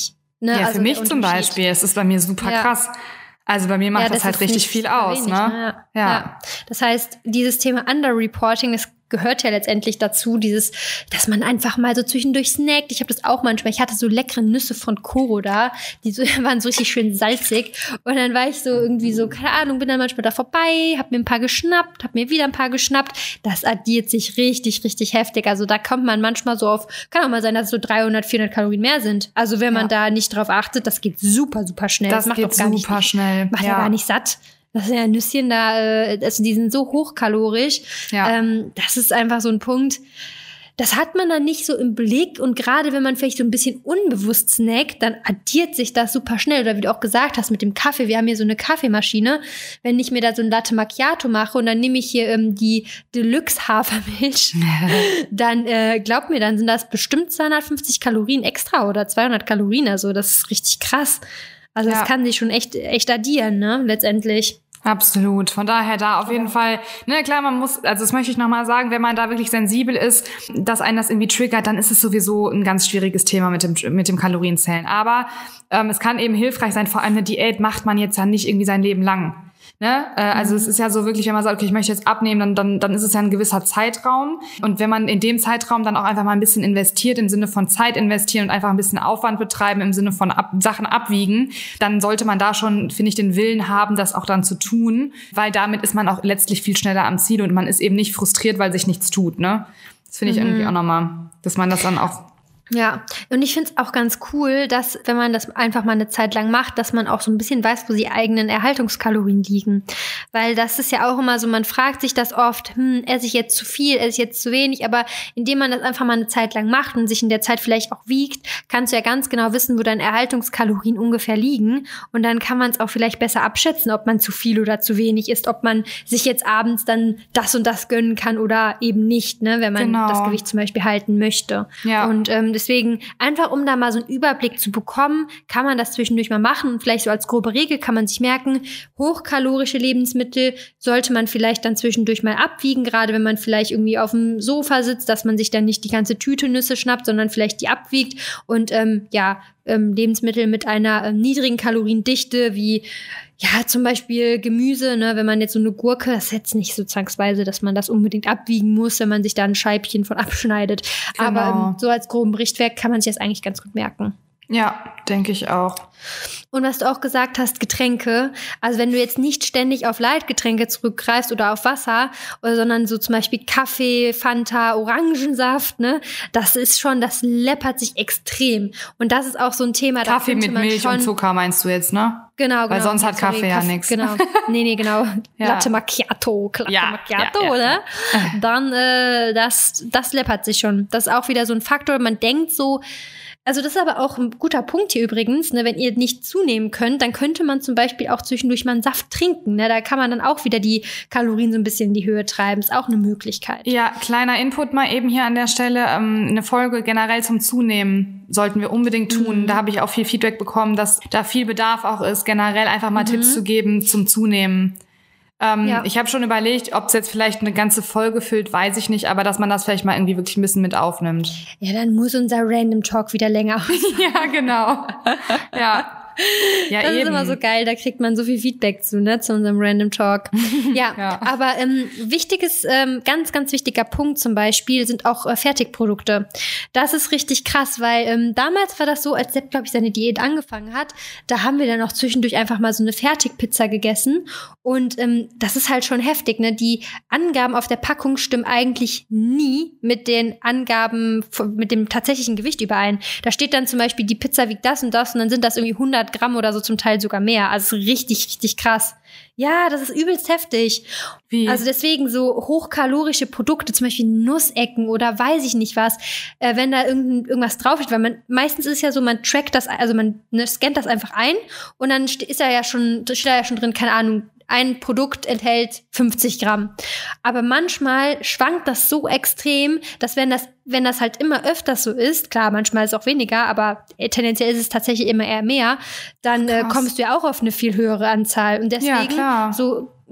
Ne? Ja, für mich zum Beispiel. Es ist bei mir super krass. Also bei mir macht das halt richtig viel aus. Wenig, ne? Ja. Das heißt, dieses Thema Underreporting, das gehört ja letztendlich dazu, dass man einfach mal so zwischendurch snackt. Ich habe das auch manchmal. Ich hatte so leckere Nüsse von Koro da, die waren so richtig schön salzig. Und dann war ich so irgendwie so, keine Ahnung, bin dann manchmal da vorbei, habe mir ein paar geschnappt, habe mir wieder ein paar geschnappt. Das addiert sich richtig, richtig heftig. Also da kommt man manchmal so auf, kann auch mal sein, dass es so 300, 400 Kalorien mehr sind. Also wenn man da nicht drauf achtet, das geht super, super schnell. Das macht geht auch gar super schnell. Macht ja gar nicht satt. Das sind ja Nüsschen da, also die sind so hochkalorisch. Ja. Das ist einfach so ein Punkt, das hat man dann nicht so im Blick. Und gerade wenn man vielleicht so ein bisschen unbewusst snackt, dann addiert sich das super schnell. Oder wie du auch gesagt hast mit dem Kaffee, wir haben hier so eine Kaffeemaschine. Wenn ich mir da so ein Latte Macchiato mache und dann nehme ich hier die Deluxe Hafermilch, dann glaub mir, dann sind das bestimmt 250 Kalorien extra oder 200 Kalorien. Also das ist richtig krass. Also das kann sich schon echt addieren, ne, letztendlich. Absolut. Von daher da auf jeden Fall, ne, klar, man muss, also das möchte ich nochmal sagen, wenn man da wirklich sensibel ist, dass einen das irgendwie triggert, dann ist es sowieso ein ganz schwieriges Thema mit dem Kalorienzählen. Aber es kann eben hilfreich sein, vor allem eine Diät macht man jetzt ja nicht irgendwie sein Leben lang. Ne? Also es ist ja so wirklich, wenn man sagt, okay, ich möchte jetzt abnehmen, dann ist es ja ein gewisser Zeitraum. Und wenn man in dem Zeitraum dann auch einfach mal ein bisschen investiert, im Sinne von Zeit investieren und einfach ein bisschen Aufwand betreiben, im Sinne von Sachen abwiegen, dann sollte man da schon, finde ich, den Willen haben, das auch dann zu tun, weil damit ist man auch letztlich viel schneller am Ziel und man ist eben nicht frustriert, weil sich nichts tut. Ne? Das finde ich irgendwie auch nochmal, dass man das dann auch... Ja, und ich finde es auch ganz cool, dass, wenn man das einfach mal eine Zeit lang macht, dass man auch so ein bisschen weiß, wo die eigenen Erhaltungskalorien liegen. Weil das ist ja auch immer so, man fragt sich das oft, esse ich jetzt zu viel, esse ich jetzt zu wenig, aber indem man das einfach mal eine Zeit lang macht und sich in der Zeit vielleicht auch wiegt, kannst du ja ganz genau wissen, wo deine Erhaltungskalorien ungefähr liegen und dann kann man es auch vielleicht besser abschätzen, ob man zu viel oder zu wenig isst, ob man sich jetzt abends dann das und das gönnen kann oder eben nicht, ne, wenn man das Gewicht zum Beispiel halten möchte. Ja. Und deswegen, einfach um da mal so einen Überblick zu bekommen, kann man das zwischendurch mal machen. Und vielleicht so als grobe Regel kann man sich merken, hochkalorische Lebensmittel sollte man vielleicht dann zwischendurch mal abwiegen, gerade wenn man vielleicht irgendwie auf dem Sofa sitzt, dass man sich dann nicht die ganze Tüte Nüsse schnappt, sondern vielleicht die abwiegt. Und Lebensmittel mit einer niedrigen Kaloriendichte wie zum Beispiel Gemüse, ne, wenn man jetzt so eine Gurke, das ist jetzt nicht so zwangsweise, dass man das unbedingt abwiegen muss, wenn man sich da ein Scheibchen von abschneidet. Genau. Aber so als groben Richtwert kann man sich das eigentlich ganz gut merken. Ja, denke ich auch. Und was du auch gesagt hast, Getränke. Also wenn du jetzt nicht ständig auf Leitgetränke zurückgreifst oder auf Wasser, sondern so zum Beispiel Kaffee, Fanta, Orangensaft, ne, das läppert sich extrem. Und das ist auch so ein Thema. Kaffee mit Milch und Zucker meinst du jetzt, ne? Genau. Weil sonst hat Kaffee ja nichts. Genau. Nee, genau. Latte Macchiato, oder? Dann, das läppert sich schon. Das ist auch wieder so ein Faktor. Man denkt so, also das ist aber auch ein guter Punkt hier übrigens, ne, wenn ihr nicht zunehmen könnt, dann könnte man zum Beispiel auch zwischendurch mal einen Saft trinken, ne, da kann man dann auch wieder die Kalorien so ein bisschen in die Höhe treiben, ist auch eine Möglichkeit. Ja, kleiner Input mal eben hier an der Stelle, eine Folge generell zum Zunehmen sollten wir unbedingt tun, da habe ich auch viel Feedback bekommen, dass da viel Bedarf auch ist, generell einfach mal Tipps zu geben zum Zunehmen. Ich habe schon überlegt, ob es jetzt vielleicht eine ganze Folge füllt, weiß ich nicht, aber dass man das vielleicht mal irgendwie wirklich ein bisschen mit aufnimmt. Ja, dann muss unser Random Talk wieder länger ausfallen. Ja, genau. Ja. Ja, das ist immer so geil, da kriegt man so viel Feedback zu unserem Random Talk. Ja. Aber ganz, ganz wichtiger Punkt zum Beispiel sind auch Fertigprodukte. Das ist richtig krass, weil damals war das so, als Sepp, glaube ich, seine Diät angefangen hat, da haben wir dann auch zwischendurch einfach mal so eine Fertigpizza gegessen und das ist halt schon heftig, ne? Die Angaben auf der Packung stimmen eigentlich nie mit den Angaben, mit dem tatsächlichen Gewicht überein. Da steht dann zum Beispiel, die Pizza wiegt das und das und dann sind das irgendwie 100 Gramm oder so, zum Teil sogar mehr. Also richtig, richtig krass. Ja, das ist übelst heftig. Wie? Also deswegen so hochkalorische Produkte, zum Beispiel Nussecken oder weiß ich nicht was, wenn da irgendwas drauf ist, weil meistens ist es ja so, man trackt das, also man scannt das einfach ein und dann steht da ja schon drin, keine Ahnung, ein Produkt enthält 50 Gramm. Aber manchmal schwankt das so extrem, dass wenn das halt immer öfters so ist, klar, manchmal ist es auch weniger, aber tendenziell ist es tatsächlich immer eher mehr, dann kommst du ja auch auf eine viel höhere Anzahl. Und deswegen so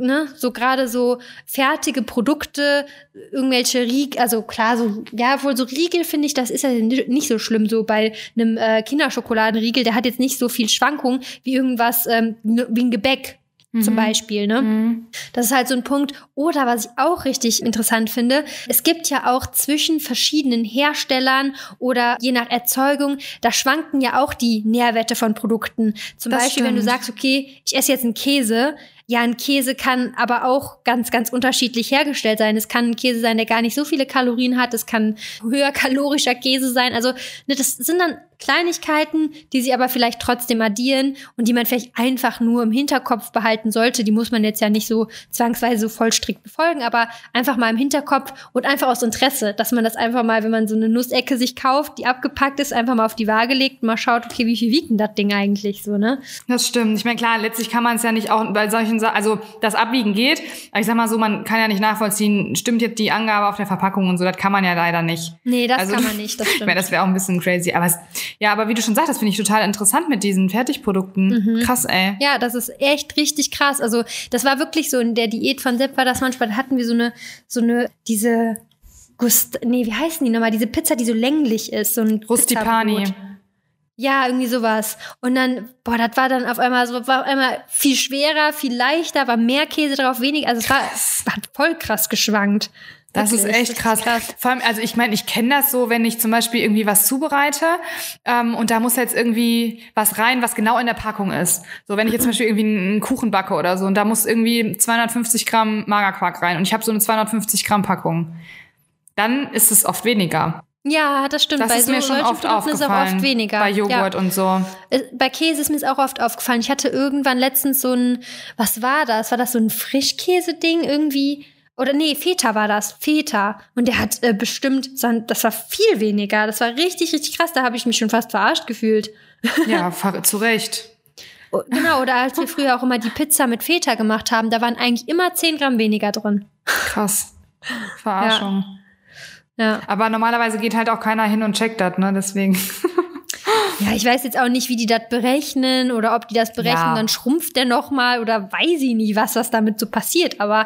ne, so gerade so fertige Produkte, irgendwelche Riegel, also klar, so, ja, wohl so Riegel finde ich, das ist ja nicht so schlimm, so bei einem Kinderschokoladenriegel, der hat jetzt nicht so viel Schwankung wie irgendwas, wie ein Gebäck. Zum Beispiel, ne? Das ist halt so ein Punkt. Oder was ich auch richtig interessant finde, es gibt ja auch zwischen verschiedenen Herstellern oder je nach Erzeugung, da schwanken ja auch die Nährwerte von Produkten. Zum Beispiel, wenn du sagst, okay, ich esse jetzt einen Käse, ja, ein Käse kann aber auch ganz, ganz unterschiedlich hergestellt sein. Es kann ein Käse sein, der gar nicht so viele Kalorien hat. Es kann höher kalorischer Käse sein. Also, ne, das sind dann Kleinigkeiten, die sie aber vielleicht trotzdem addieren und die man vielleicht einfach nur im Hinterkopf behalten sollte. Die muss man jetzt ja nicht so zwangsweise so voll strikt befolgen, aber einfach mal im Hinterkopf und einfach aus Interesse, dass man das einfach mal, wenn man so eine Nussecke sich kauft, die abgepackt ist, einfach mal auf die Waage legt und mal schaut, okay, wie viel wiegt denn das Ding eigentlich so, ne? Das stimmt. Ich meine, klar, letztlich kann man es ja nicht auch bei solchen Sachen, also das Abwiegen geht, aber ich sag mal so, man kann ja nicht nachvollziehen, stimmt jetzt die Angabe auf der Verpackung und so, das kann man ja leider nicht. Nee, das kann man nicht, das stimmt. Ich meine, das wäre auch ein bisschen crazy, aber aber wie du schon sagst, das finde ich total interessant mit diesen Fertigprodukten. Krass, ey. Ja, das ist echt richtig krass. Also, das war wirklich so in der Diät von Sepp war das manchmal, da hatten wir wie heißen die nochmal? Diese Pizza, die so länglich ist, so ein Rustipani. Ja, irgendwie sowas. Und dann, das war dann auf einmal viel schwerer, viel leichter, war mehr Käse drauf, weniger. Also es hat voll krass geschwankt. Das ist echt krass. Vor allem, also ich meine, ich kenne das so, wenn ich zum Beispiel irgendwie was zubereite und da muss jetzt irgendwie was rein, was genau in der Packung ist. So, wenn ich jetzt zum Beispiel irgendwie einen Kuchen backe oder so und da muss irgendwie 250 Gramm Magerquark rein und ich habe so eine 250 Gramm Packung, dann ist es oft weniger. Ja, das stimmt. Das ist mir schon oft aufgefallen. Ist auch oft weniger. Bei Joghurt und so. Bei Käse ist mir es auch oft aufgefallen. Ich hatte irgendwann letztens so ein, was war das? War das so ein Frischkäse-Ding irgendwie? Oder nee, Feta war das. Feta. Und der hat bestimmt, das war viel weniger. Das war richtig, richtig krass. Da habe ich mich schon fast verarscht gefühlt. Ja, zu Recht. Genau, oder als wir früher auch immer die Pizza mit Feta gemacht haben, da waren eigentlich immer 10 Gramm weniger drin. Krass. Verarschung. Ja. Aber normalerweise geht halt auch keiner hin und checkt das, ne? Deswegen. Ja, ich weiß jetzt auch nicht, wie die das berechnen oder ob die das berechnen, dann schrumpft der nochmal oder weiß ich nicht, was damit so passiert. Aber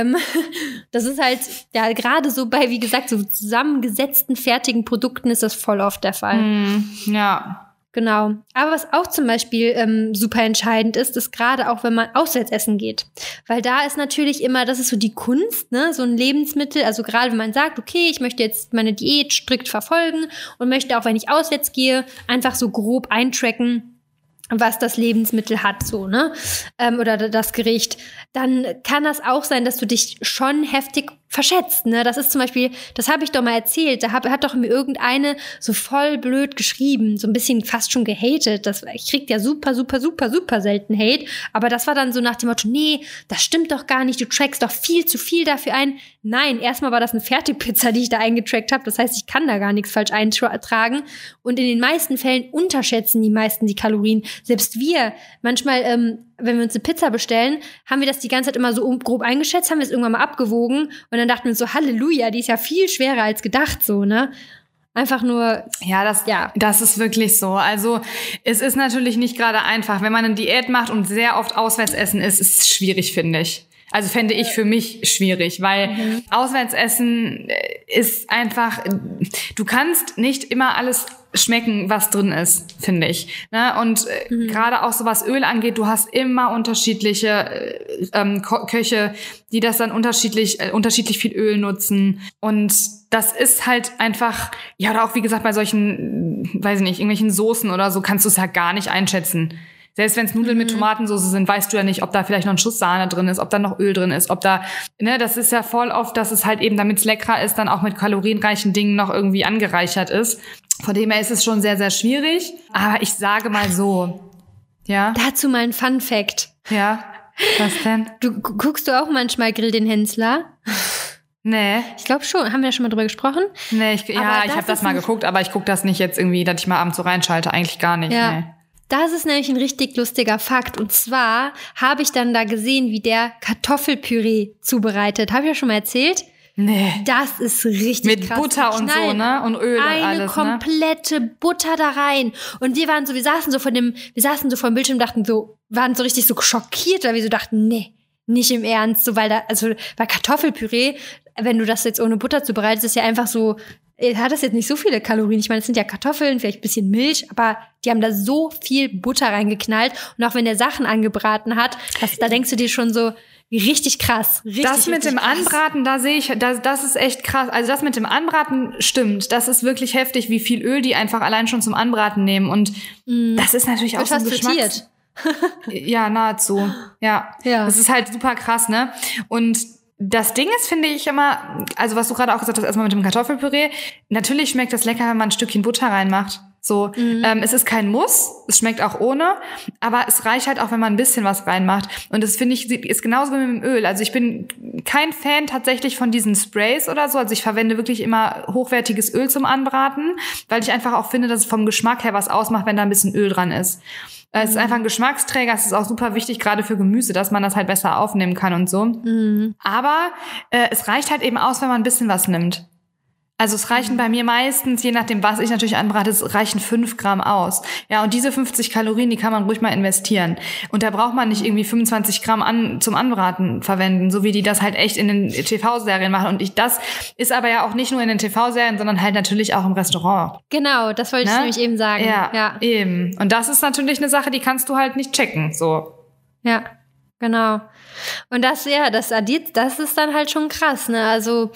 das ist halt, ja, gerade so bei, wie gesagt, so zusammengesetzten, fertigen Produkten ist das voll oft der Fall. Ja. Genau. Aber was auch zum Beispiel super entscheidend ist gerade auch, wenn man auswärts essen geht. Weil da ist natürlich immer, das ist so die Kunst, ne, so ein Lebensmittel. Also gerade wenn man sagt, okay, ich möchte jetzt meine Diät strikt verfolgen und möchte auch, wenn ich auswärts gehe, einfach so grob eintracken, was das Lebensmittel hat, so, ne? Oder das Gericht. Dann kann das auch sein, dass du dich schon heftig verschätzt, ne? Das ist zum Beispiel, das habe ich doch mal erzählt, da hat doch mir irgendeine so voll blöd geschrieben, so ein bisschen fast schon gehatet. Ich krieg ja super, super, super, super selten Hate, aber das war dann so nach dem Motto, nee, das stimmt doch gar nicht, du trackst doch viel zu viel dafür ein. Nein, erstmal war das eine Fertigpizza, die ich da eingetrackt habe, das heißt, ich kann da gar nichts falsch eintragen und in den meisten Fällen unterschätzen die meisten die Kalorien. Selbst wir, manchmal, wenn wir uns eine Pizza bestellen, haben wir das die ganze Zeit immer so grob eingeschätzt, haben wir es irgendwann mal abgewogen und dann dachten wir uns so, Halleluja, die ist ja viel schwerer als gedacht, so, ne? Einfach nur, das ist wirklich so. Also es ist natürlich nicht gerade einfach, wenn man eine Diät macht und sehr oft Auswärtsessen ist es schwierig, finde ich. Also fände ich für mich schwierig, weil Auswärtsessen ist einfach, du kannst nicht immer alles schmecken, was drin ist, finde ich. Ne? Und gerade auch so was Öl angeht, du hast immer unterschiedliche Köche, die das dann unterschiedlich viel Öl nutzen. Und das ist halt einfach, ja, oder auch wie gesagt bei solchen, weiß ich nicht, irgendwelchen Soßen oder so, kannst du es halt gar nicht einschätzen. Selbst wenn es Nudeln mit Tomatensauce sind, weißt du ja nicht, ob da vielleicht noch ein Schuss Sahne drin ist, ob da noch Öl drin ist, ob da, ne, das ist ja voll oft, dass es halt eben, damit es leckerer ist, dann auch mit kalorienreichen Dingen noch irgendwie angereichert ist. Von dem her ist es schon sehr, sehr schwierig. Aber ich sage mal so, ja. Dazu mal ein Fun-Fact. Ja, was denn? Guckst du auch manchmal Grill den Hensler? Nee. Ich glaube schon. Haben wir ja schon mal drüber gesprochen? Nee, ich habe das mal geguckt, aber ich gucke das nicht jetzt irgendwie, dass ich mal abends so reinschalte. Eigentlich gar nicht, ja. Nee. Das ist nämlich ein richtig lustiger Fakt. Und zwar habe ich dann da gesehen, wie der Kartoffelpüree zubereitet. Habe ich ja schon mal erzählt? Nee. Das ist richtig krass. Mit Butter und so, ne? Und Öl und alles, eine komplette Butter da rein. Und wir saßen so vor dem Bildschirm und dachten so, waren so richtig so schockiert, weil wir so dachten, nee, Nicht im Ernst, so weil Kartoffelpüree, wenn du das jetzt ohne Butter zubereitest, ist ja einfach so, hat das jetzt nicht so viele Kalorien. Ich meine, es sind ja Kartoffeln, vielleicht ein bisschen Milch, aber die haben da so viel Butter reingeknallt. Und auch wenn der Sachen angebraten hat, da denkst du dir schon so, richtig krass. Das mit dem Anbraten, da sehe ich, das ist echt krass. Also das mit dem Anbraten stimmt. Das ist wirklich heftig, wie viel Öl die einfach allein schon zum Anbraten nehmen. Und das ist natürlich auch so ein Geschmacks... Ja, nahezu. Ja. Das ist halt super krass, ne? Und das Ding ist, finde ich immer, also was du gerade auch gesagt hast, erstmal mit dem Kartoffelpüree, natürlich schmeckt das lecker, wenn man ein Stückchen Butter reinmacht. So, es ist kein Muss, es schmeckt auch ohne, aber es reicht halt auch, wenn man ein bisschen was reinmacht. Und das finde ich, ist genauso wie mit dem Öl. Also ich bin kein Fan tatsächlich von diesen Sprays oder so. Also ich verwende wirklich immer hochwertiges Öl zum Anbraten, weil ich einfach auch finde, dass es vom Geschmack her was ausmacht, wenn da ein bisschen Öl dran ist. Es ist einfach ein Geschmacksträger, es ist auch super wichtig, gerade für Gemüse, dass man das halt besser aufnehmen kann und so. Aber es reicht halt eben aus, wenn man ein bisschen was nimmt. Also es reichen bei mir meistens, je nachdem, was ich natürlich anbrate, es reichen 5 Gramm aus. Ja, und diese 50 Kalorien, die kann man ruhig mal investieren. Und da braucht man nicht irgendwie 25 Gramm zum Anbraten verwenden, so wie die das halt echt in den TV-Serien machen. Und das ist aber ja auch nicht nur in den TV-Serien, sondern halt natürlich auch im Restaurant. Genau, das wollte ich nämlich eben sagen. Ja, eben. Und das ist natürlich eine Sache, die kannst du halt nicht checken, so. Ja, genau. Und das ist dann halt schon krass, ne? Also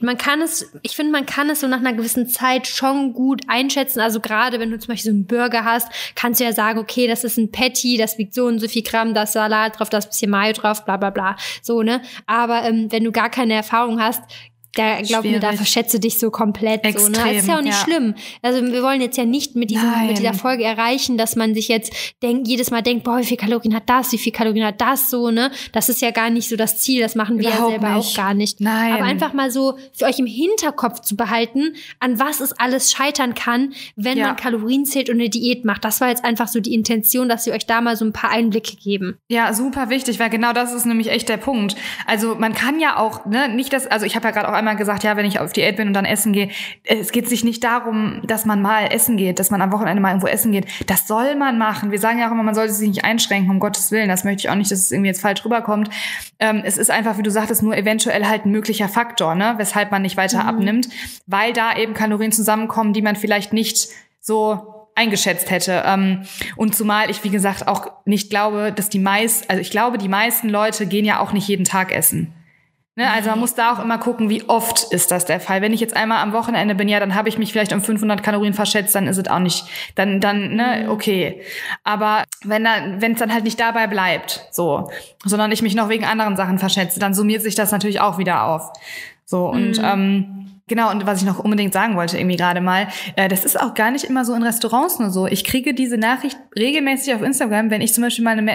ich finde, man kann es so nach einer gewissen Zeit schon gut einschätzen. Also gerade wenn du zum Beispiel so einen Burger hast, kannst du ja sagen, okay, das ist ein Patty, das wiegt so und so viel Gramm, da ist Salat drauf, da ist ein bisschen Mayo drauf, bla bla bla. So, ne? Aber wenn du gar keine Erfahrung hast, glaub mir, da verschätze dich so komplett. Extrem, so, ne? Das ist ja auch nicht schlimm. Also wir wollen jetzt ja nicht mit dieser Folge erreichen, dass man sich jetzt jedes Mal denkt, boah, wie viel Kalorien hat das, wie viel Kalorien hat das, so, ne? Das ist ja gar nicht so das Ziel, das machen wir ja selber auch gar nicht. Nein. Aber einfach mal so für euch im Hinterkopf zu behalten, an was es alles scheitern kann, wenn man Kalorien zählt und eine Diät macht. Das war jetzt einfach so die Intention, dass wir euch da mal so ein paar Einblicke geben. Ja, super wichtig, weil genau das ist nämlich echt der Punkt. Also man kann ja auch, ne, also ich habe ja gerade auch einmal gesagt, ja, wenn ich auf Diät bin und dann essen gehe, es geht sich nicht darum, dass man mal essen geht, dass man am Wochenende mal irgendwo essen geht. Das soll man machen. Wir sagen ja auch immer, man sollte sich nicht einschränken, um Gottes Willen. Das möchte ich auch nicht, dass es irgendwie jetzt falsch rüberkommt. Es ist einfach, wie du sagtest, nur eventuell halt ein möglicher Faktor, ne, weshalb man nicht weiter abnimmt, weil da eben Kalorien zusammenkommen, die man vielleicht nicht so eingeschätzt hätte. Und zumal ich, wie gesagt, auch nicht glaube, dass ich glaube, die meisten Leute gehen ja auch nicht jeden Tag essen. Ne, also man muss da auch immer gucken, wie oft ist das der Fall. Wenn ich jetzt einmal am Wochenende bin, ja, dann habe ich mich vielleicht um 500 Kalorien verschätzt, dann ist es auch nicht, dann ne, okay. Aber wenn es dann halt nicht dabei bleibt, so, sondern ich mich noch wegen anderen Sachen verschätze, dann summiert sich das natürlich auch wieder auf. So, und genau, und was ich noch unbedingt sagen wollte irgendwie gerade mal, das ist auch gar nicht immer so in Restaurants nur so. Ich kriege diese Nachricht regelmäßig auf Instagram, wenn ich zum Beispiel mal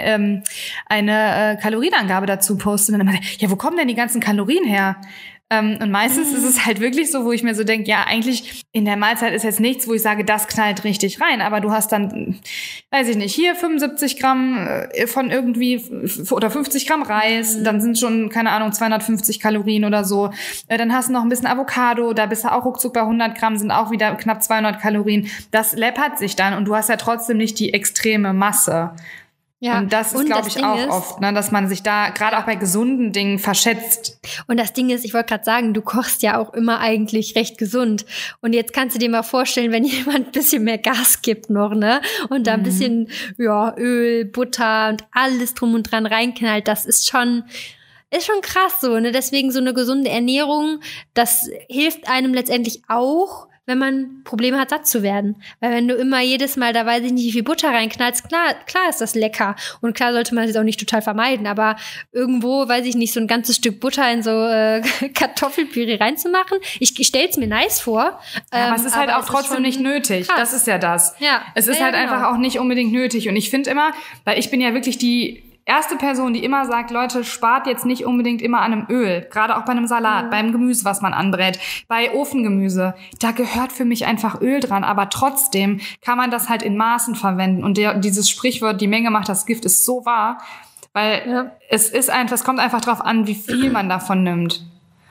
eine Kalorienangabe dazu poste, dann immer, ja, wo kommen denn die ganzen Kalorien her? Und meistens ist es halt wirklich so, wo ich mir so denke, ja, eigentlich in der Mahlzeit ist jetzt nichts, wo ich sage, das knallt richtig rein. Aber du hast dann, weiß ich nicht, hier 75 Gramm von irgendwie oder 50 Gramm Reis, dann sind schon, keine Ahnung, 250 Kalorien oder so. Dann hast du noch ein bisschen Avocado, da bist du auch ruckzuck bei 100 Gramm, sind auch wieder knapp 200 Kalorien. Das läppert sich dann und du hast ja trotzdem nicht die extreme Masse. Ja, und das ist, glaube ich, auch oft, ne, dass man sich da gerade auch bei gesunden Dingen verschätzt. Und das Ding ist, ich wollte gerade sagen, du kochst ja auch immer eigentlich recht gesund. Und jetzt kannst du dir mal vorstellen, wenn jemand ein bisschen mehr Gas gibt noch, ne? Und da ein bisschen Öl, Butter und alles drum und dran reinknallt, das ist schon krass so, ne? Deswegen so eine gesunde Ernährung, das hilft einem letztendlich auch, wenn man Probleme hat, satt zu werden. Weil wenn du immer jedes Mal, da weiß ich nicht, wie viel Butter reinknallst, klar ist das lecker. Und klar sollte man das auch nicht total vermeiden, aber irgendwo, weiß ich nicht, so ein ganzes Stück Butter in so Kartoffelpüree reinzumachen, ich stell's mir nice vor. Aber es ist halt auch trotzdem nicht nötig. Krass. Das ist ja das. Ja. Es ist halt einfach auch nicht unbedingt nötig. Und ich finde immer, weil ich bin ja wirklich die erste Person, die immer sagt, Leute, spart jetzt nicht unbedingt immer an einem Öl. Gerade auch bei einem Salat, beim Gemüse, was man anbrät, bei Ofengemüse. Da gehört für mich einfach Öl dran. Aber trotzdem kann man das halt in Maßen verwenden. Und dieses Sprichwort, die Menge macht das Gift, ist so wahr. Weil es kommt einfach drauf an, wie viel man davon nimmt.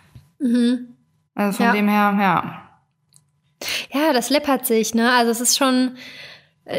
Also von dem her, Ja, das läppert sich, ne? Also es ist schon...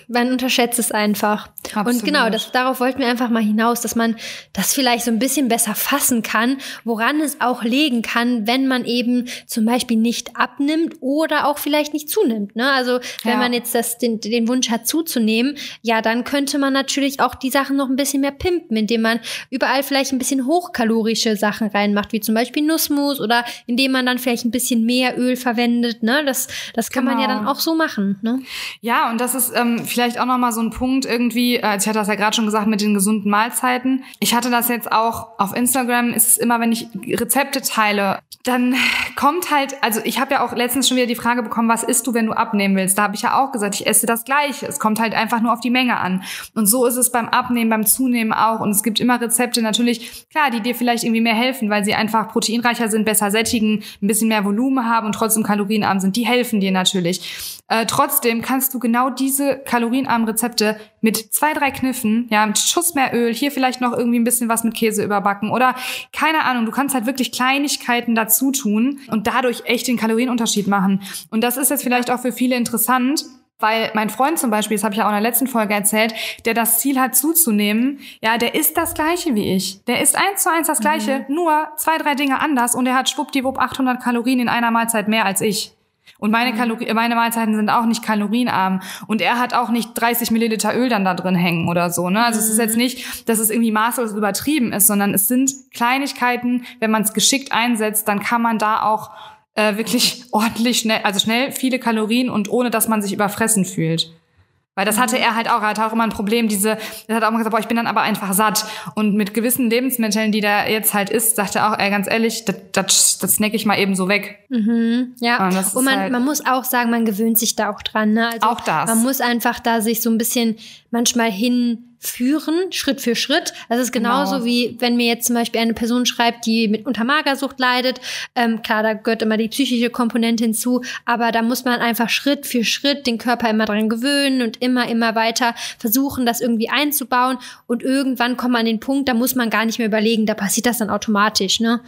Man unterschätzt es einfach. Absolut. Und genau, darauf wollten wir einfach mal hinaus, dass man das vielleicht so ein bisschen besser fassen kann, woran es auch liegen kann, wenn man eben zum Beispiel nicht abnimmt oder auch vielleicht nicht zunimmt. Ne? Also wenn man jetzt den Wunsch hat zuzunehmen, ja, dann könnte man natürlich auch die Sachen noch ein bisschen mehr pimpen, indem man überall vielleicht ein bisschen hochkalorische Sachen reinmacht, wie zum Beispiel Nussmus oder indem man dann vielleicht ein bisschen mehr Öl verwendet. Ne? Das kann man ja dann auch so machen. Ne? Ja, und das ist vielleicht auch nochmal so ein Punkt irgendwie, ich hatte das ja gerade schon gesagt mit den gesunden Mahlzeiten. Ich hatte das jetzt auch auf Instagram, ist es immer, wenn ich Rezepte teile, dann kommt halt, also ich habe ja auch letztens schon wieder die Frage bekommen, was isst du, wenn du abnehmen willst? Da habe ich ja auch gesagt, ich esse das Gleiche. Es kommt halt einfach nur auf die Menge an. Und so ist es beim Abnehmen, beim Zunehmen auch. Und es gibt immer Rezepte natürlich, klar, die dir vielleicht irgendwie mehr helfen, weil sie einfach proteinreicher sind, besser sättigen, ein bisschen mehr Volumen haben und trotzdem kalorienarm sind. Die helfen dir natürlich. Trotzdem kannst du genau diese kalorienarmen Rezepte mit 2, 3 Kniffen, ja, mit Schuss mehr Öl, hier vielleicht noch irgendwie ein bisschen was mit Käse überbacken oder keine Ahnung, du kannst halt wirklich Kleinigkeiten dazu tun und dadurch echt den Kalorienunterschied machen. Und das ist jetzt vielleicht auch für viele interessant, weil mein Freund zum Beispiel, das habe ich ja auch in der letzten Folge erzählt, der das Ziel hat zuzunehmen, ja, der isst das Gleiche wie ich. Der isst 1:1 das Gleiche, nur 2, 3 Dinge anders und der hat schwuppdiwupp 800 Kalorien in einer Mahlzeit mehr als ich. Und meine Mahlzeiten sind auch nicht kalorienarm. Und er hat auch nicht 30 Milliliter Öl dann da drin hängen oder so, ne? Also es ist jetzt nicht, dass es irgendwie maßlos übertrieben ist, sondern es sind Kleinigkeiten, wenn man es geschickt einsetzt, dann kann man da auch wirklich ordentlich schnell viele Kalorien und ohne, dass man sich überfressen fühlt. Weil das hatte er halt auch. Er hatte auch immer ein Problem, er hat auch immer gesagt, boah, ich bin dann aber einfach satt. Und mit gewissen Lebensmitteln, die der jetzt halt isst, sagt er auch, ganz ehrlich, das snack ich mal eben so weg. Mhm, ja, und man muss auch sagen, man gewöhnt sich da auch dran. Ne? Also auch das. Man muss einfach da sich so ein bisschen manchmal hinführen, Schritt für Schritt. Das ist genauso wie, wenn mir jetzt zum Beispiel eine Person schreibt, die unter Magersucht leidet. Klar, da gehört immer die psychische Komponente hinzu, aber da muss man einfach Schritt für Schritt den Körper immer dran gewöhnen und immer weiter versuchen, das irgendwie einzubauen. Und irgendwann kommt man an den Punkt, da muss man gar nicht mehr überlegen, da passiert das dann automatisch, ne?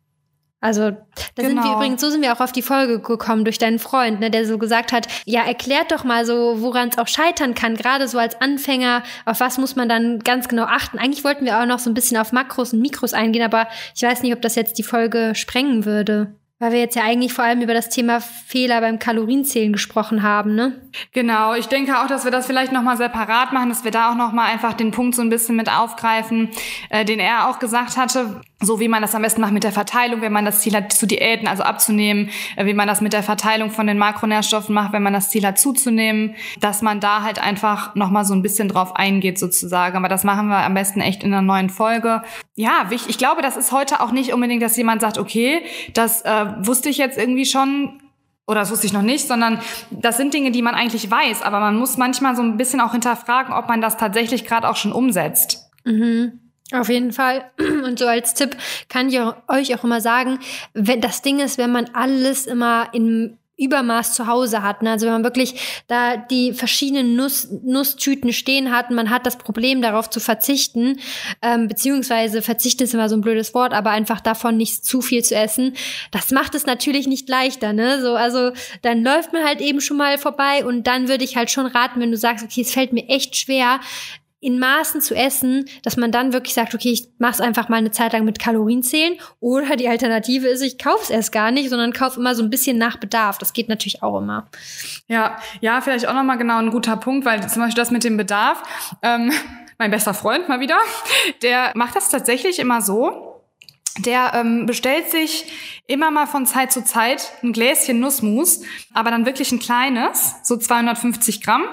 Also, sind wir auch auf die Folge gekommen durch deinen Freund, ne, der so gesagt hat, ja, erklärt doch mal so, woran es auch scheitern kann, gerade so als Anfänger, auf was muss man dann ganz genau achten. Eigentlich wollten wir auch noch so ein bisschen auf Makros und Mikros eingehen, aber ich weiß nicht, ob das jetzt die Folge sprengen würde. Weil wir jetzt ja eigentlich vor allem über das Thema Fehler beim Kalorienzählen gesprochen haben, ne? Genau, ich denke auch, dass wir das vielleicht nochmal separat machen, dass wir da auch nochmal einfach den Punkt so ein bisschen mit aufgreifen, den er auch gesagt hatte, so wie man das am besten macht mit der Verteilung, wenn man das Ziel hat zu diäten, also abzunehmen, wie man das mit der Verteilung von den Makronährstoffen macht, wenn man das Ziel hat zuzunehmen, dass man da halt einfach nochmal so ein bisschen drauf eingeht sozusagen. Aber das machen wir am besten echt in einer neuen Folge. Ja, ich glaube, das ist heute auch nicht unbedingt, dass jemand sagt, okay, das wusste ich jetzt irgendwie schon, oder das wusste ich noch nicht, sondern das sind Dinge, die man eigentlich weiß, aber man muss manchmal so ein bisschen auch hinterfragen, ob man das tatsächlich gerade auch schon umsetzt. Mhm. Auf jeden Fall. Und so als Tipp kann ich euch auch immer sagen, das Ding ist, wenn man alles immer im Übermaß zu Hause hat. Ne? Also wenn man wirklich da die verschiedenen Nusstüten stehen hat und man hat das Problem, darauf zu verzichten, beziehungsweise verzichten ist immer so ein blödes Wort, aber einfach davon nicht zu viel zu essen, das macht es natürlich nicht leichter. Ne? So, also dann läuft man halt eben schon mal vorbei und dann würde ich halt schon raten, wenn du sagst, okay, es fällt mir echt schwer, in Maßen zu essen, dass man dann wirklich sagt, okay, ich mach's einfach mal eine Zeit lang mit Kalorienzählen, oder die Alternative ist, ich kauf's erst gar nicht, sondern kauf immer so ein bisschen nach Bedarf. Das geht natürlich auch immer. Ja, vielleicht auch nochmal genau ein guter Punkt, weil zum Beispiel das mit dem Bedarf, mein bester Freund mal wieder, der macht das tatsächlich immer so, der bestellt sich immer mal von Zeit zu Zeit ein Gläschen Nussmus, aber dann wirklich ein kleines, so 250 Gramm,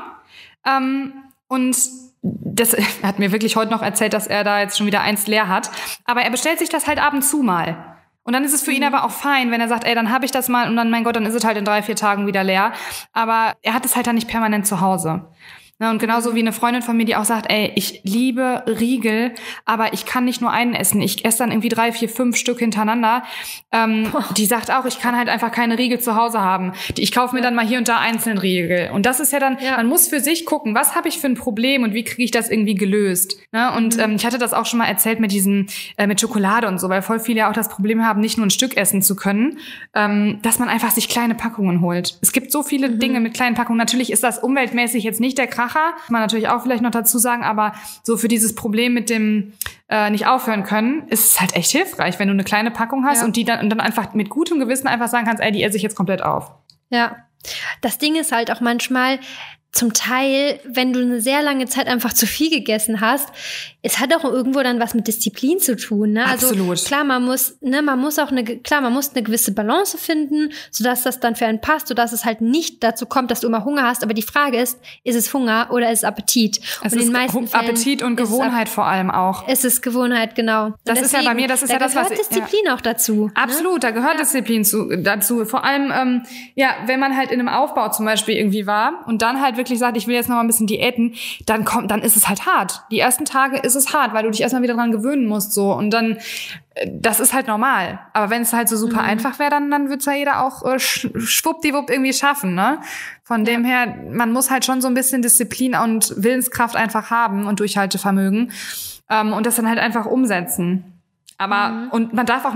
und er hat mir wirklich heute noch erzählt, dass er da jetzt schon wieder eins leer hat. Aber er bestellt sich das halt ab und zu mal. Und dann ist es für ihn aber auch fein, wenn er sagt, dann habe ich das mal und dann, mein Gott, dann ist es halt in 3-4 Tagen wieder leer. Aber er hat es halt dann nicht permanent zu Hause. Na, und genauso wie eine Freundin von mir, die auch sagt, ich liebe Riegel, aber ich kann nicht nur einen essen. Ich esse dann irgendwie 3, 4, 5 Stück hintereinander. Die sagt auch, ich kann halt einfach keine Riegel zu Hause haben. Ich kaufe mir dann mal hier und da einzeln Riegel. Und das ist ja dann, man muss für sich gucken, was habe ich für ein Problem und wie kriege ich das irgendwie gelöst. Ne? Und ich hatte das auch schon mal erzählt mit mit Schokolade und so, weil voll viele ja auch das Problem haben, nicht nur ein Stück essen zu können, dass man einfach sich kleine Packungen holt. Es gibt so viele Dinge mit kleinen Packungen. Natürlich ist das umweltmäßig jetzt nicht der Krach, einfacher. Kann man natürlich auch vielleicht noch dazu sagen, aber so für dieses Problem mit dem nicht aufhören können, ist es halt echt hilfreich, wenn du eine kleine Packung hast und dann einfach mit gutem Gewissen einfach sagen kannst, ey, die esse ich jetzt komplett auf. Ja, das Ding ist halt auch manchmal, zum Teil, wenn du eine sehr lange Zeit einfach zu viel gegessen hast, es hat auch irgendwo dann was mit Disziplin zu tun, ne? Absolut. Also klar, man muss eine gewisse Balance finden, sodass das dann für einen passt, sodass es halt nicht dazu kommt, dass du immer Hunger hast. Aber die Frage ist es Hunger oder ist es Appetit? Es ist Appetit und Gewohnheit vor allem auch. Es ist Gewohnheit, genau. Das ist ja bei mir, das ist ja das, was Disziplin auch dazu. Absolut, ne? Da gehört Disziplin dazu. Vor allem, wenn man halt in einem Aufbau zum Beispiel irgendwie war und dann halt wirklich sagt, ich will jetzt noch mal ein bisschen diäten, dann ist es halt hart. Die ersten Tage ist es hart, weil du dich erstmal wieder dran gewöhnen musst, so. Und dann, das ist halt normal. Aber wenn es halt so super einfach wäre, dann wird's ja jeder auch schwuppdiwupp irgendwie schaffen, ne? Von dem her, man muss halt schon so ein bisschen Disziplin und Willenskraft einfach haben und Durchhaltevermögen, und das dann halt einfach umsetzen. Aber, und man darf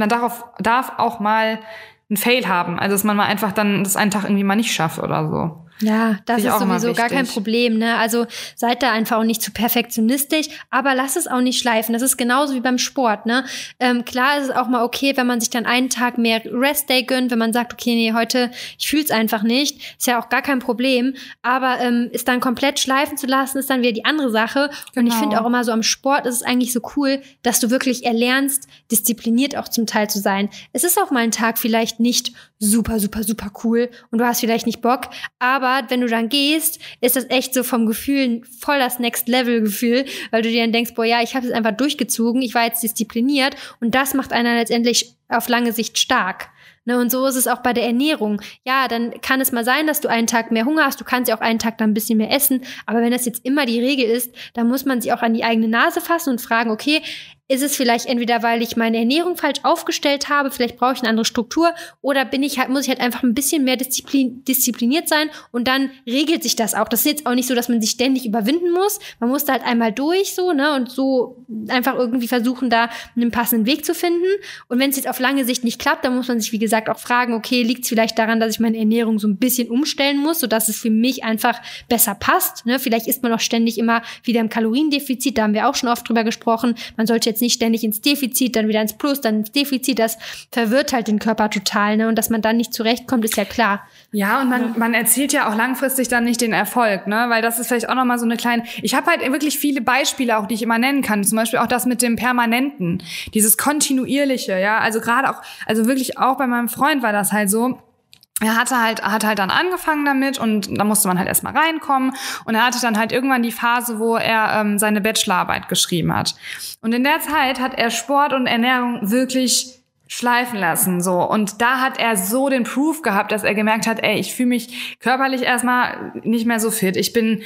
auch mal einen Fail haben. Also, dass man mal einfach dann das einen Tag irgendwie mal nicht schafft oder so. Ja, das ist sowieso gar kein Problem, ne? Also seid da einfach auch nicht zu perfektionistisch, aber lasst es auch nicht schleifen. Das ist genauso wie beim Sport, ne? Klar ist es auch mal okay, wenn man sich dann einen Tag mehr Restday gönnt, wenn man sagt, okay, nee, heute, ich fühl's einfach nicht. Ist ja auch gar kein Problem. Aber ist dann komplett schleifen zu lassen, ist dann wieder die andere Sache. Genau. Und ich finde auch immer so am Sport ist es eigentlich so cool, dass du wirklich erlernst, diszipliniert auch zum Teil zu sein. Es ist auch mal ein Tag vielleicht nicht super, super, super cool und du hast vielleicht nicht Bock, aber wenn du dann gehst, ist das echt so vom Gefühl voll das Next-Level-Gefühl, weil du dir dann denkst, boah, ja, ich habe es einfach durchgezogen, ich war jetzt diszipliniert und das macht einer letztendlich auf lange Sicht stark. Ne, und so ist es auch bei der Ernährung. Ja, dann kann es mal sein, dass du einen Tag mehr Hunger hast, du kannst ja auch einen Tag dann ein bisschen mehr essen, aber wenn das jetzt immer die Regel ist, dann muss man sich auch an die eigene Nase fassen und fragen, okay, ist es vielleicht entweder, weil ich meine Ernährung falsch aufgestellt habe, vielleicht brauche ich eine andere Struktur, oder muss ich halt einfach ein bisschen mehr diszipliniert sein und dann regelt sich das auch. Das ist jetzt auch nicht so, dass man sich ständig überwinden muss. Man muss da halt einmal durch so, ne, und so einfach irgendwie versuchen, da einen passenden Weg zu finden. Und wenn es jetzt auf lange Sicht nicht klappt, dann muss man sich, wie gesagt, auch fragen, okay, liegt es vielleicht daran, dass ich meine Ernährung so ein bisschen umstellen muss, sodass es für mich einfach besser passt, ne? Vielleicht isst man auch ständig immer wieder im Kaloriendefizit, da haben wir auch schon oft drüber gesprochen. Man sollte jetzt nicht ständig ins Defizit, dann wieder ins Plus, dann ins Defizit, das verwirrt halt den Körper total, ne? Und dass man dann nicht zurechtkommt, ist ja klar. Ja, und man erzielt ja auch langfristig dann nicht den Erfolg, ne? Weil das ist vielleicht auch nochmal so eine kleine, ich habe halt wirklich viele Beispiele auch, die ich immer nennen kann. Zum Beispiel auch das mit dem Permanenten, dieses Kontinuierliche, ja? Also gerade auch, also wirklich auch bei meinem Freund war das halt so. Er hat halt dann angefangen damit und da musste man halt erstmal reinkommen und er hatte dann halt irgendwann die Phase, wo er seine Bachelorarbeit geschrieben hat. Und in der Zeit hat er Sport und Ernährung wirklich schleifen lassen, so. Und da hat er so den Proof gehabt, dass er gemerkt hat, ey, ich fühle mich körperlich erstmal nicht mehr so fit.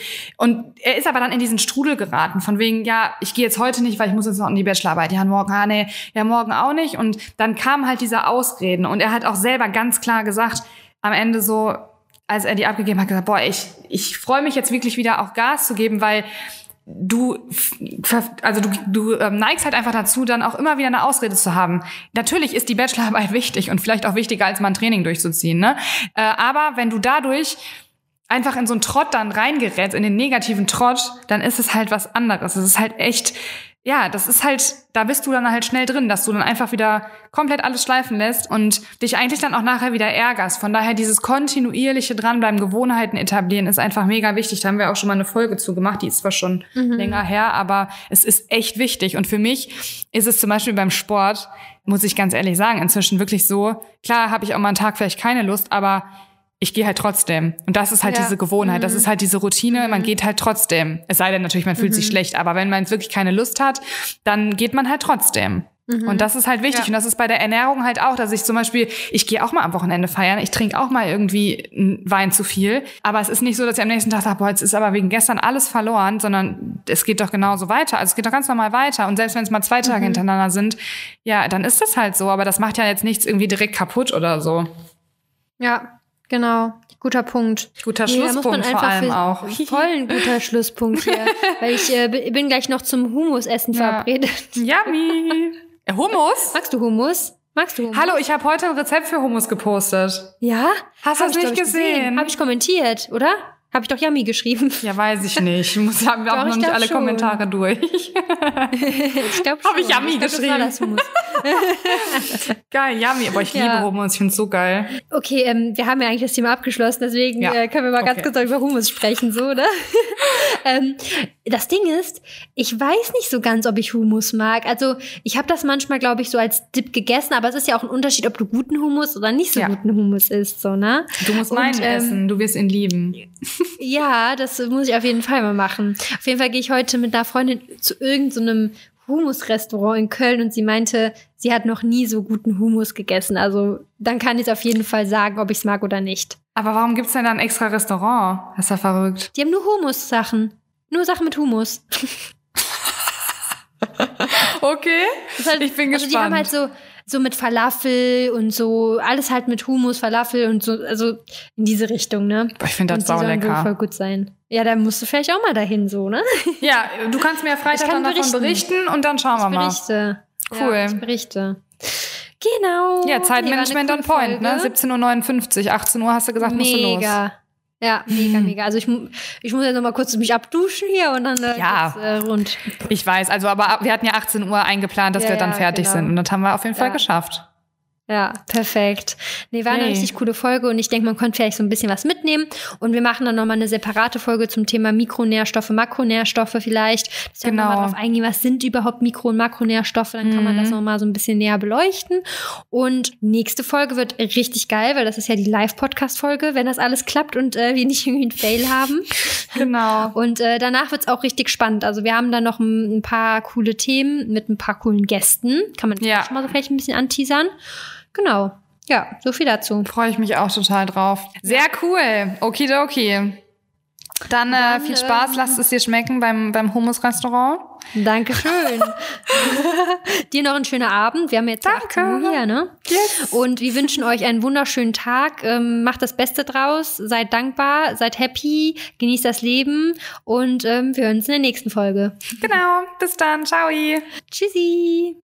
Und er ist aber dann in diesen Strudel geraten, von wegen, ja, ich gehe jetzt heute nicht, weil ich muss jetzt noch in die Bachelorarbeit. Ja, morgen auch nicht. Und dann kamen halt diese Ausreden und er hat auch selber ganz klar gesagt, am Ende so, als er die abgegeben hat, gesagt, boah, ich freue mich jetzt wirklich wieder auch Gas zu geben, weil du neigst halt einfach dazu, dann auch immer wieder eine Ausrede zu haben. Natürlich ist die Bachelorarbeit wichtig und vielleicht auch wichtiger, als mal ein Training durchzuziehen, ne? Aber wenn du dadurch einfach in so einen Trott dann reingerätst, in den negativen Trott, dann ist es halt was anderes. Es ist halt echt, ja, das ist halt, da bist du dann halt schnell drin, dass du dann einfach wieder komplett alles schleifen lässt und dich eigentlich dann auch nachher wieder ärgerst. Von daher dieses kontinuierliche Dranbleiben, Gewohnheiten etablieren ist einfach mega wichtig. Da haben wir auch schon mal eine Folge zu gemacht, die ist zwar schon länger her, aber es ist echt wichtig. Und für mich ist es zum Beispiel beim Sport, muss ich ganz ehrlich sagen, inzwischen wirklich so, klar habe ich auch mal einen Tag vielleicht keine Lust, aber ich gehe halt trotzdem. Und das ist halt diese Gewohnheit, das ist halt diese Routine, man geht halt trotzdem. Es sei denn natürlich, man fühlt sich schlecht, aber wenn man wirklich keine Lust hat, dann geht man halt trotzdem. Und das ist halt wichtig. Ja. Und das ist bei der Ernährung halt auch, dass ich zum Beispiel, ich gehe auch mal am Wochenende feiern, ich trinke auch mal irgendwie einen Wein zu viel. Aber es ist nicht so, dass ich am nächsten Tag sage, boah, jetzt ist aber wegen gestern alles verloren, sondern es geht doch genauso weiter. Also es geht doch ganz normal weiter. Und selbst wenn es mal 2 Tage hintereinander sind, ja, dann ist das halt so. Aber das macht ja jetzt nichts irgendwie direkt kaputt oder so. Ja. Genau, guter Punkt. Guter Schlusspunkt vor allem auch. Voll ein guter Schlusspunkt hier, weil ich bin gleich noch zum Hummus-Essen verabredet. Yummy! Hummus? Magst du Hummus? Hallo, ich habe heute ein Rezept für Hummus gepostet. Ja? Hast du das nicht gesehen? Habe ich kommentiert, oder? Habe ich doch Yummy geschrieben. Ja, weiß ich nicht. Haben wir auch noch nicht alle schon. Kommentare durch. Ich glaube schon. Habe ich Yummy geschrieben. Das war das geil, Yummy. Aber ich liebe Hummus. Ich finde es so geil. Okay, wir haben ja eigentlich das Thema abgeschlossen. Deswegen können wir mal ganz kurz über Hummus sprechen, so, oder? Das Ding ist, ich weiß nicht so ganz, ob ich Hummus mag. Also ich habe das manchmal, glaube ich, so als Dip gegessen. Aber es ist ja auch ein Unterschied, ob du guten Hummus oder nicht so guten Hummus isst. So, ne? Du musst meinen essen. Du wirst ihn lieben. Ja, das muss ich auf jeden Fall mal machen. Auf jeden Fall gehe ich heute mit einer Freundin zu irgendeinem Hummus-Restaurant in Köln und sie meinte, sie hat noch nie so guten Hummus gegessen. Also dann kann ich es auf jeden Fall sagen, ob ich es mag oder nicht. Aber warum gibt's denn da ein extra Restaurant? Das ist ja verrückt. Die haben nur Hummus-Sachen. Nur Sachen mit Hummus. Okay, halt, ich bin gespannt. Also die haben halt so mit Falafel und so, alles halt mit Hummus, Falafel und so, also in diese Richtung, ne? Ich finde das sau lecker. Die sollen wohl voll gut sein. Ja, da musst du vielleicht auch mal dahin, so, ne? Ja, du kannst mir ja Freitag dann davon berichten und dann schauen wir mal. Cool. Ja, ich berichte. Genau. Ja, Zeitmanagement on point, ne? 17:59 Uhr, 18 Uhr hast du gesagt, musst du los. Ja, mega. Also ich muss jetzt noch mal kurz mich abduschen hier und dann rund. Ich weiß, also aber wir hatten ja 18 Uhr eingeplant, dass wir dann fertig sind und das haben wir auf jeden Fall geschafft. Ja, perfekt. Nee, war eine richtig coole Folge und ich denke, man konnte vielleicht so ein bisschen was mitnehmen und wir machen dann nochmal eine separate Folge zum Thema Mikronährstoffe, Makronährstoffe vielleicht. Dass wir nochmal drauf eingehen, was sind überhaupt Mikro- und Makronährstoffe, dann kann man das nochmal so ein bisschen näher beleuchten und nächste Folge wird richtig geil, weil das ist ja die Live-Podcast-Folge, wenn das alles klappt und wir nicht irgendwie einen Fail haben. Genau. Und danach wird's auch richtig spannend. Also wir haben dann noch ein paar coole Themen mit ein paar coolen Gästen. Kann man das schon mal so vielleicht ein bisschen anteasern. Genau. Ja, so viel dazu. Freue ich mich auch total drauf. Sehr cool. Okidoki. Dann viel Spaß. Lasst es dir schmecken beim Hummus-Restaurant. Dankeschön. Dir noch einen schönen Abend. Wir haben jetzt 18 Uhr hier, ne? Yes. Und wir wünschen euch einen wunderschönen Tag. Macht das Beste draus. Seid dankbar. Seid happy. Genießt das Leben. Und wir hören uns in der nächsten Folge. Genau. Bis dann. Ciao. Tschüssi.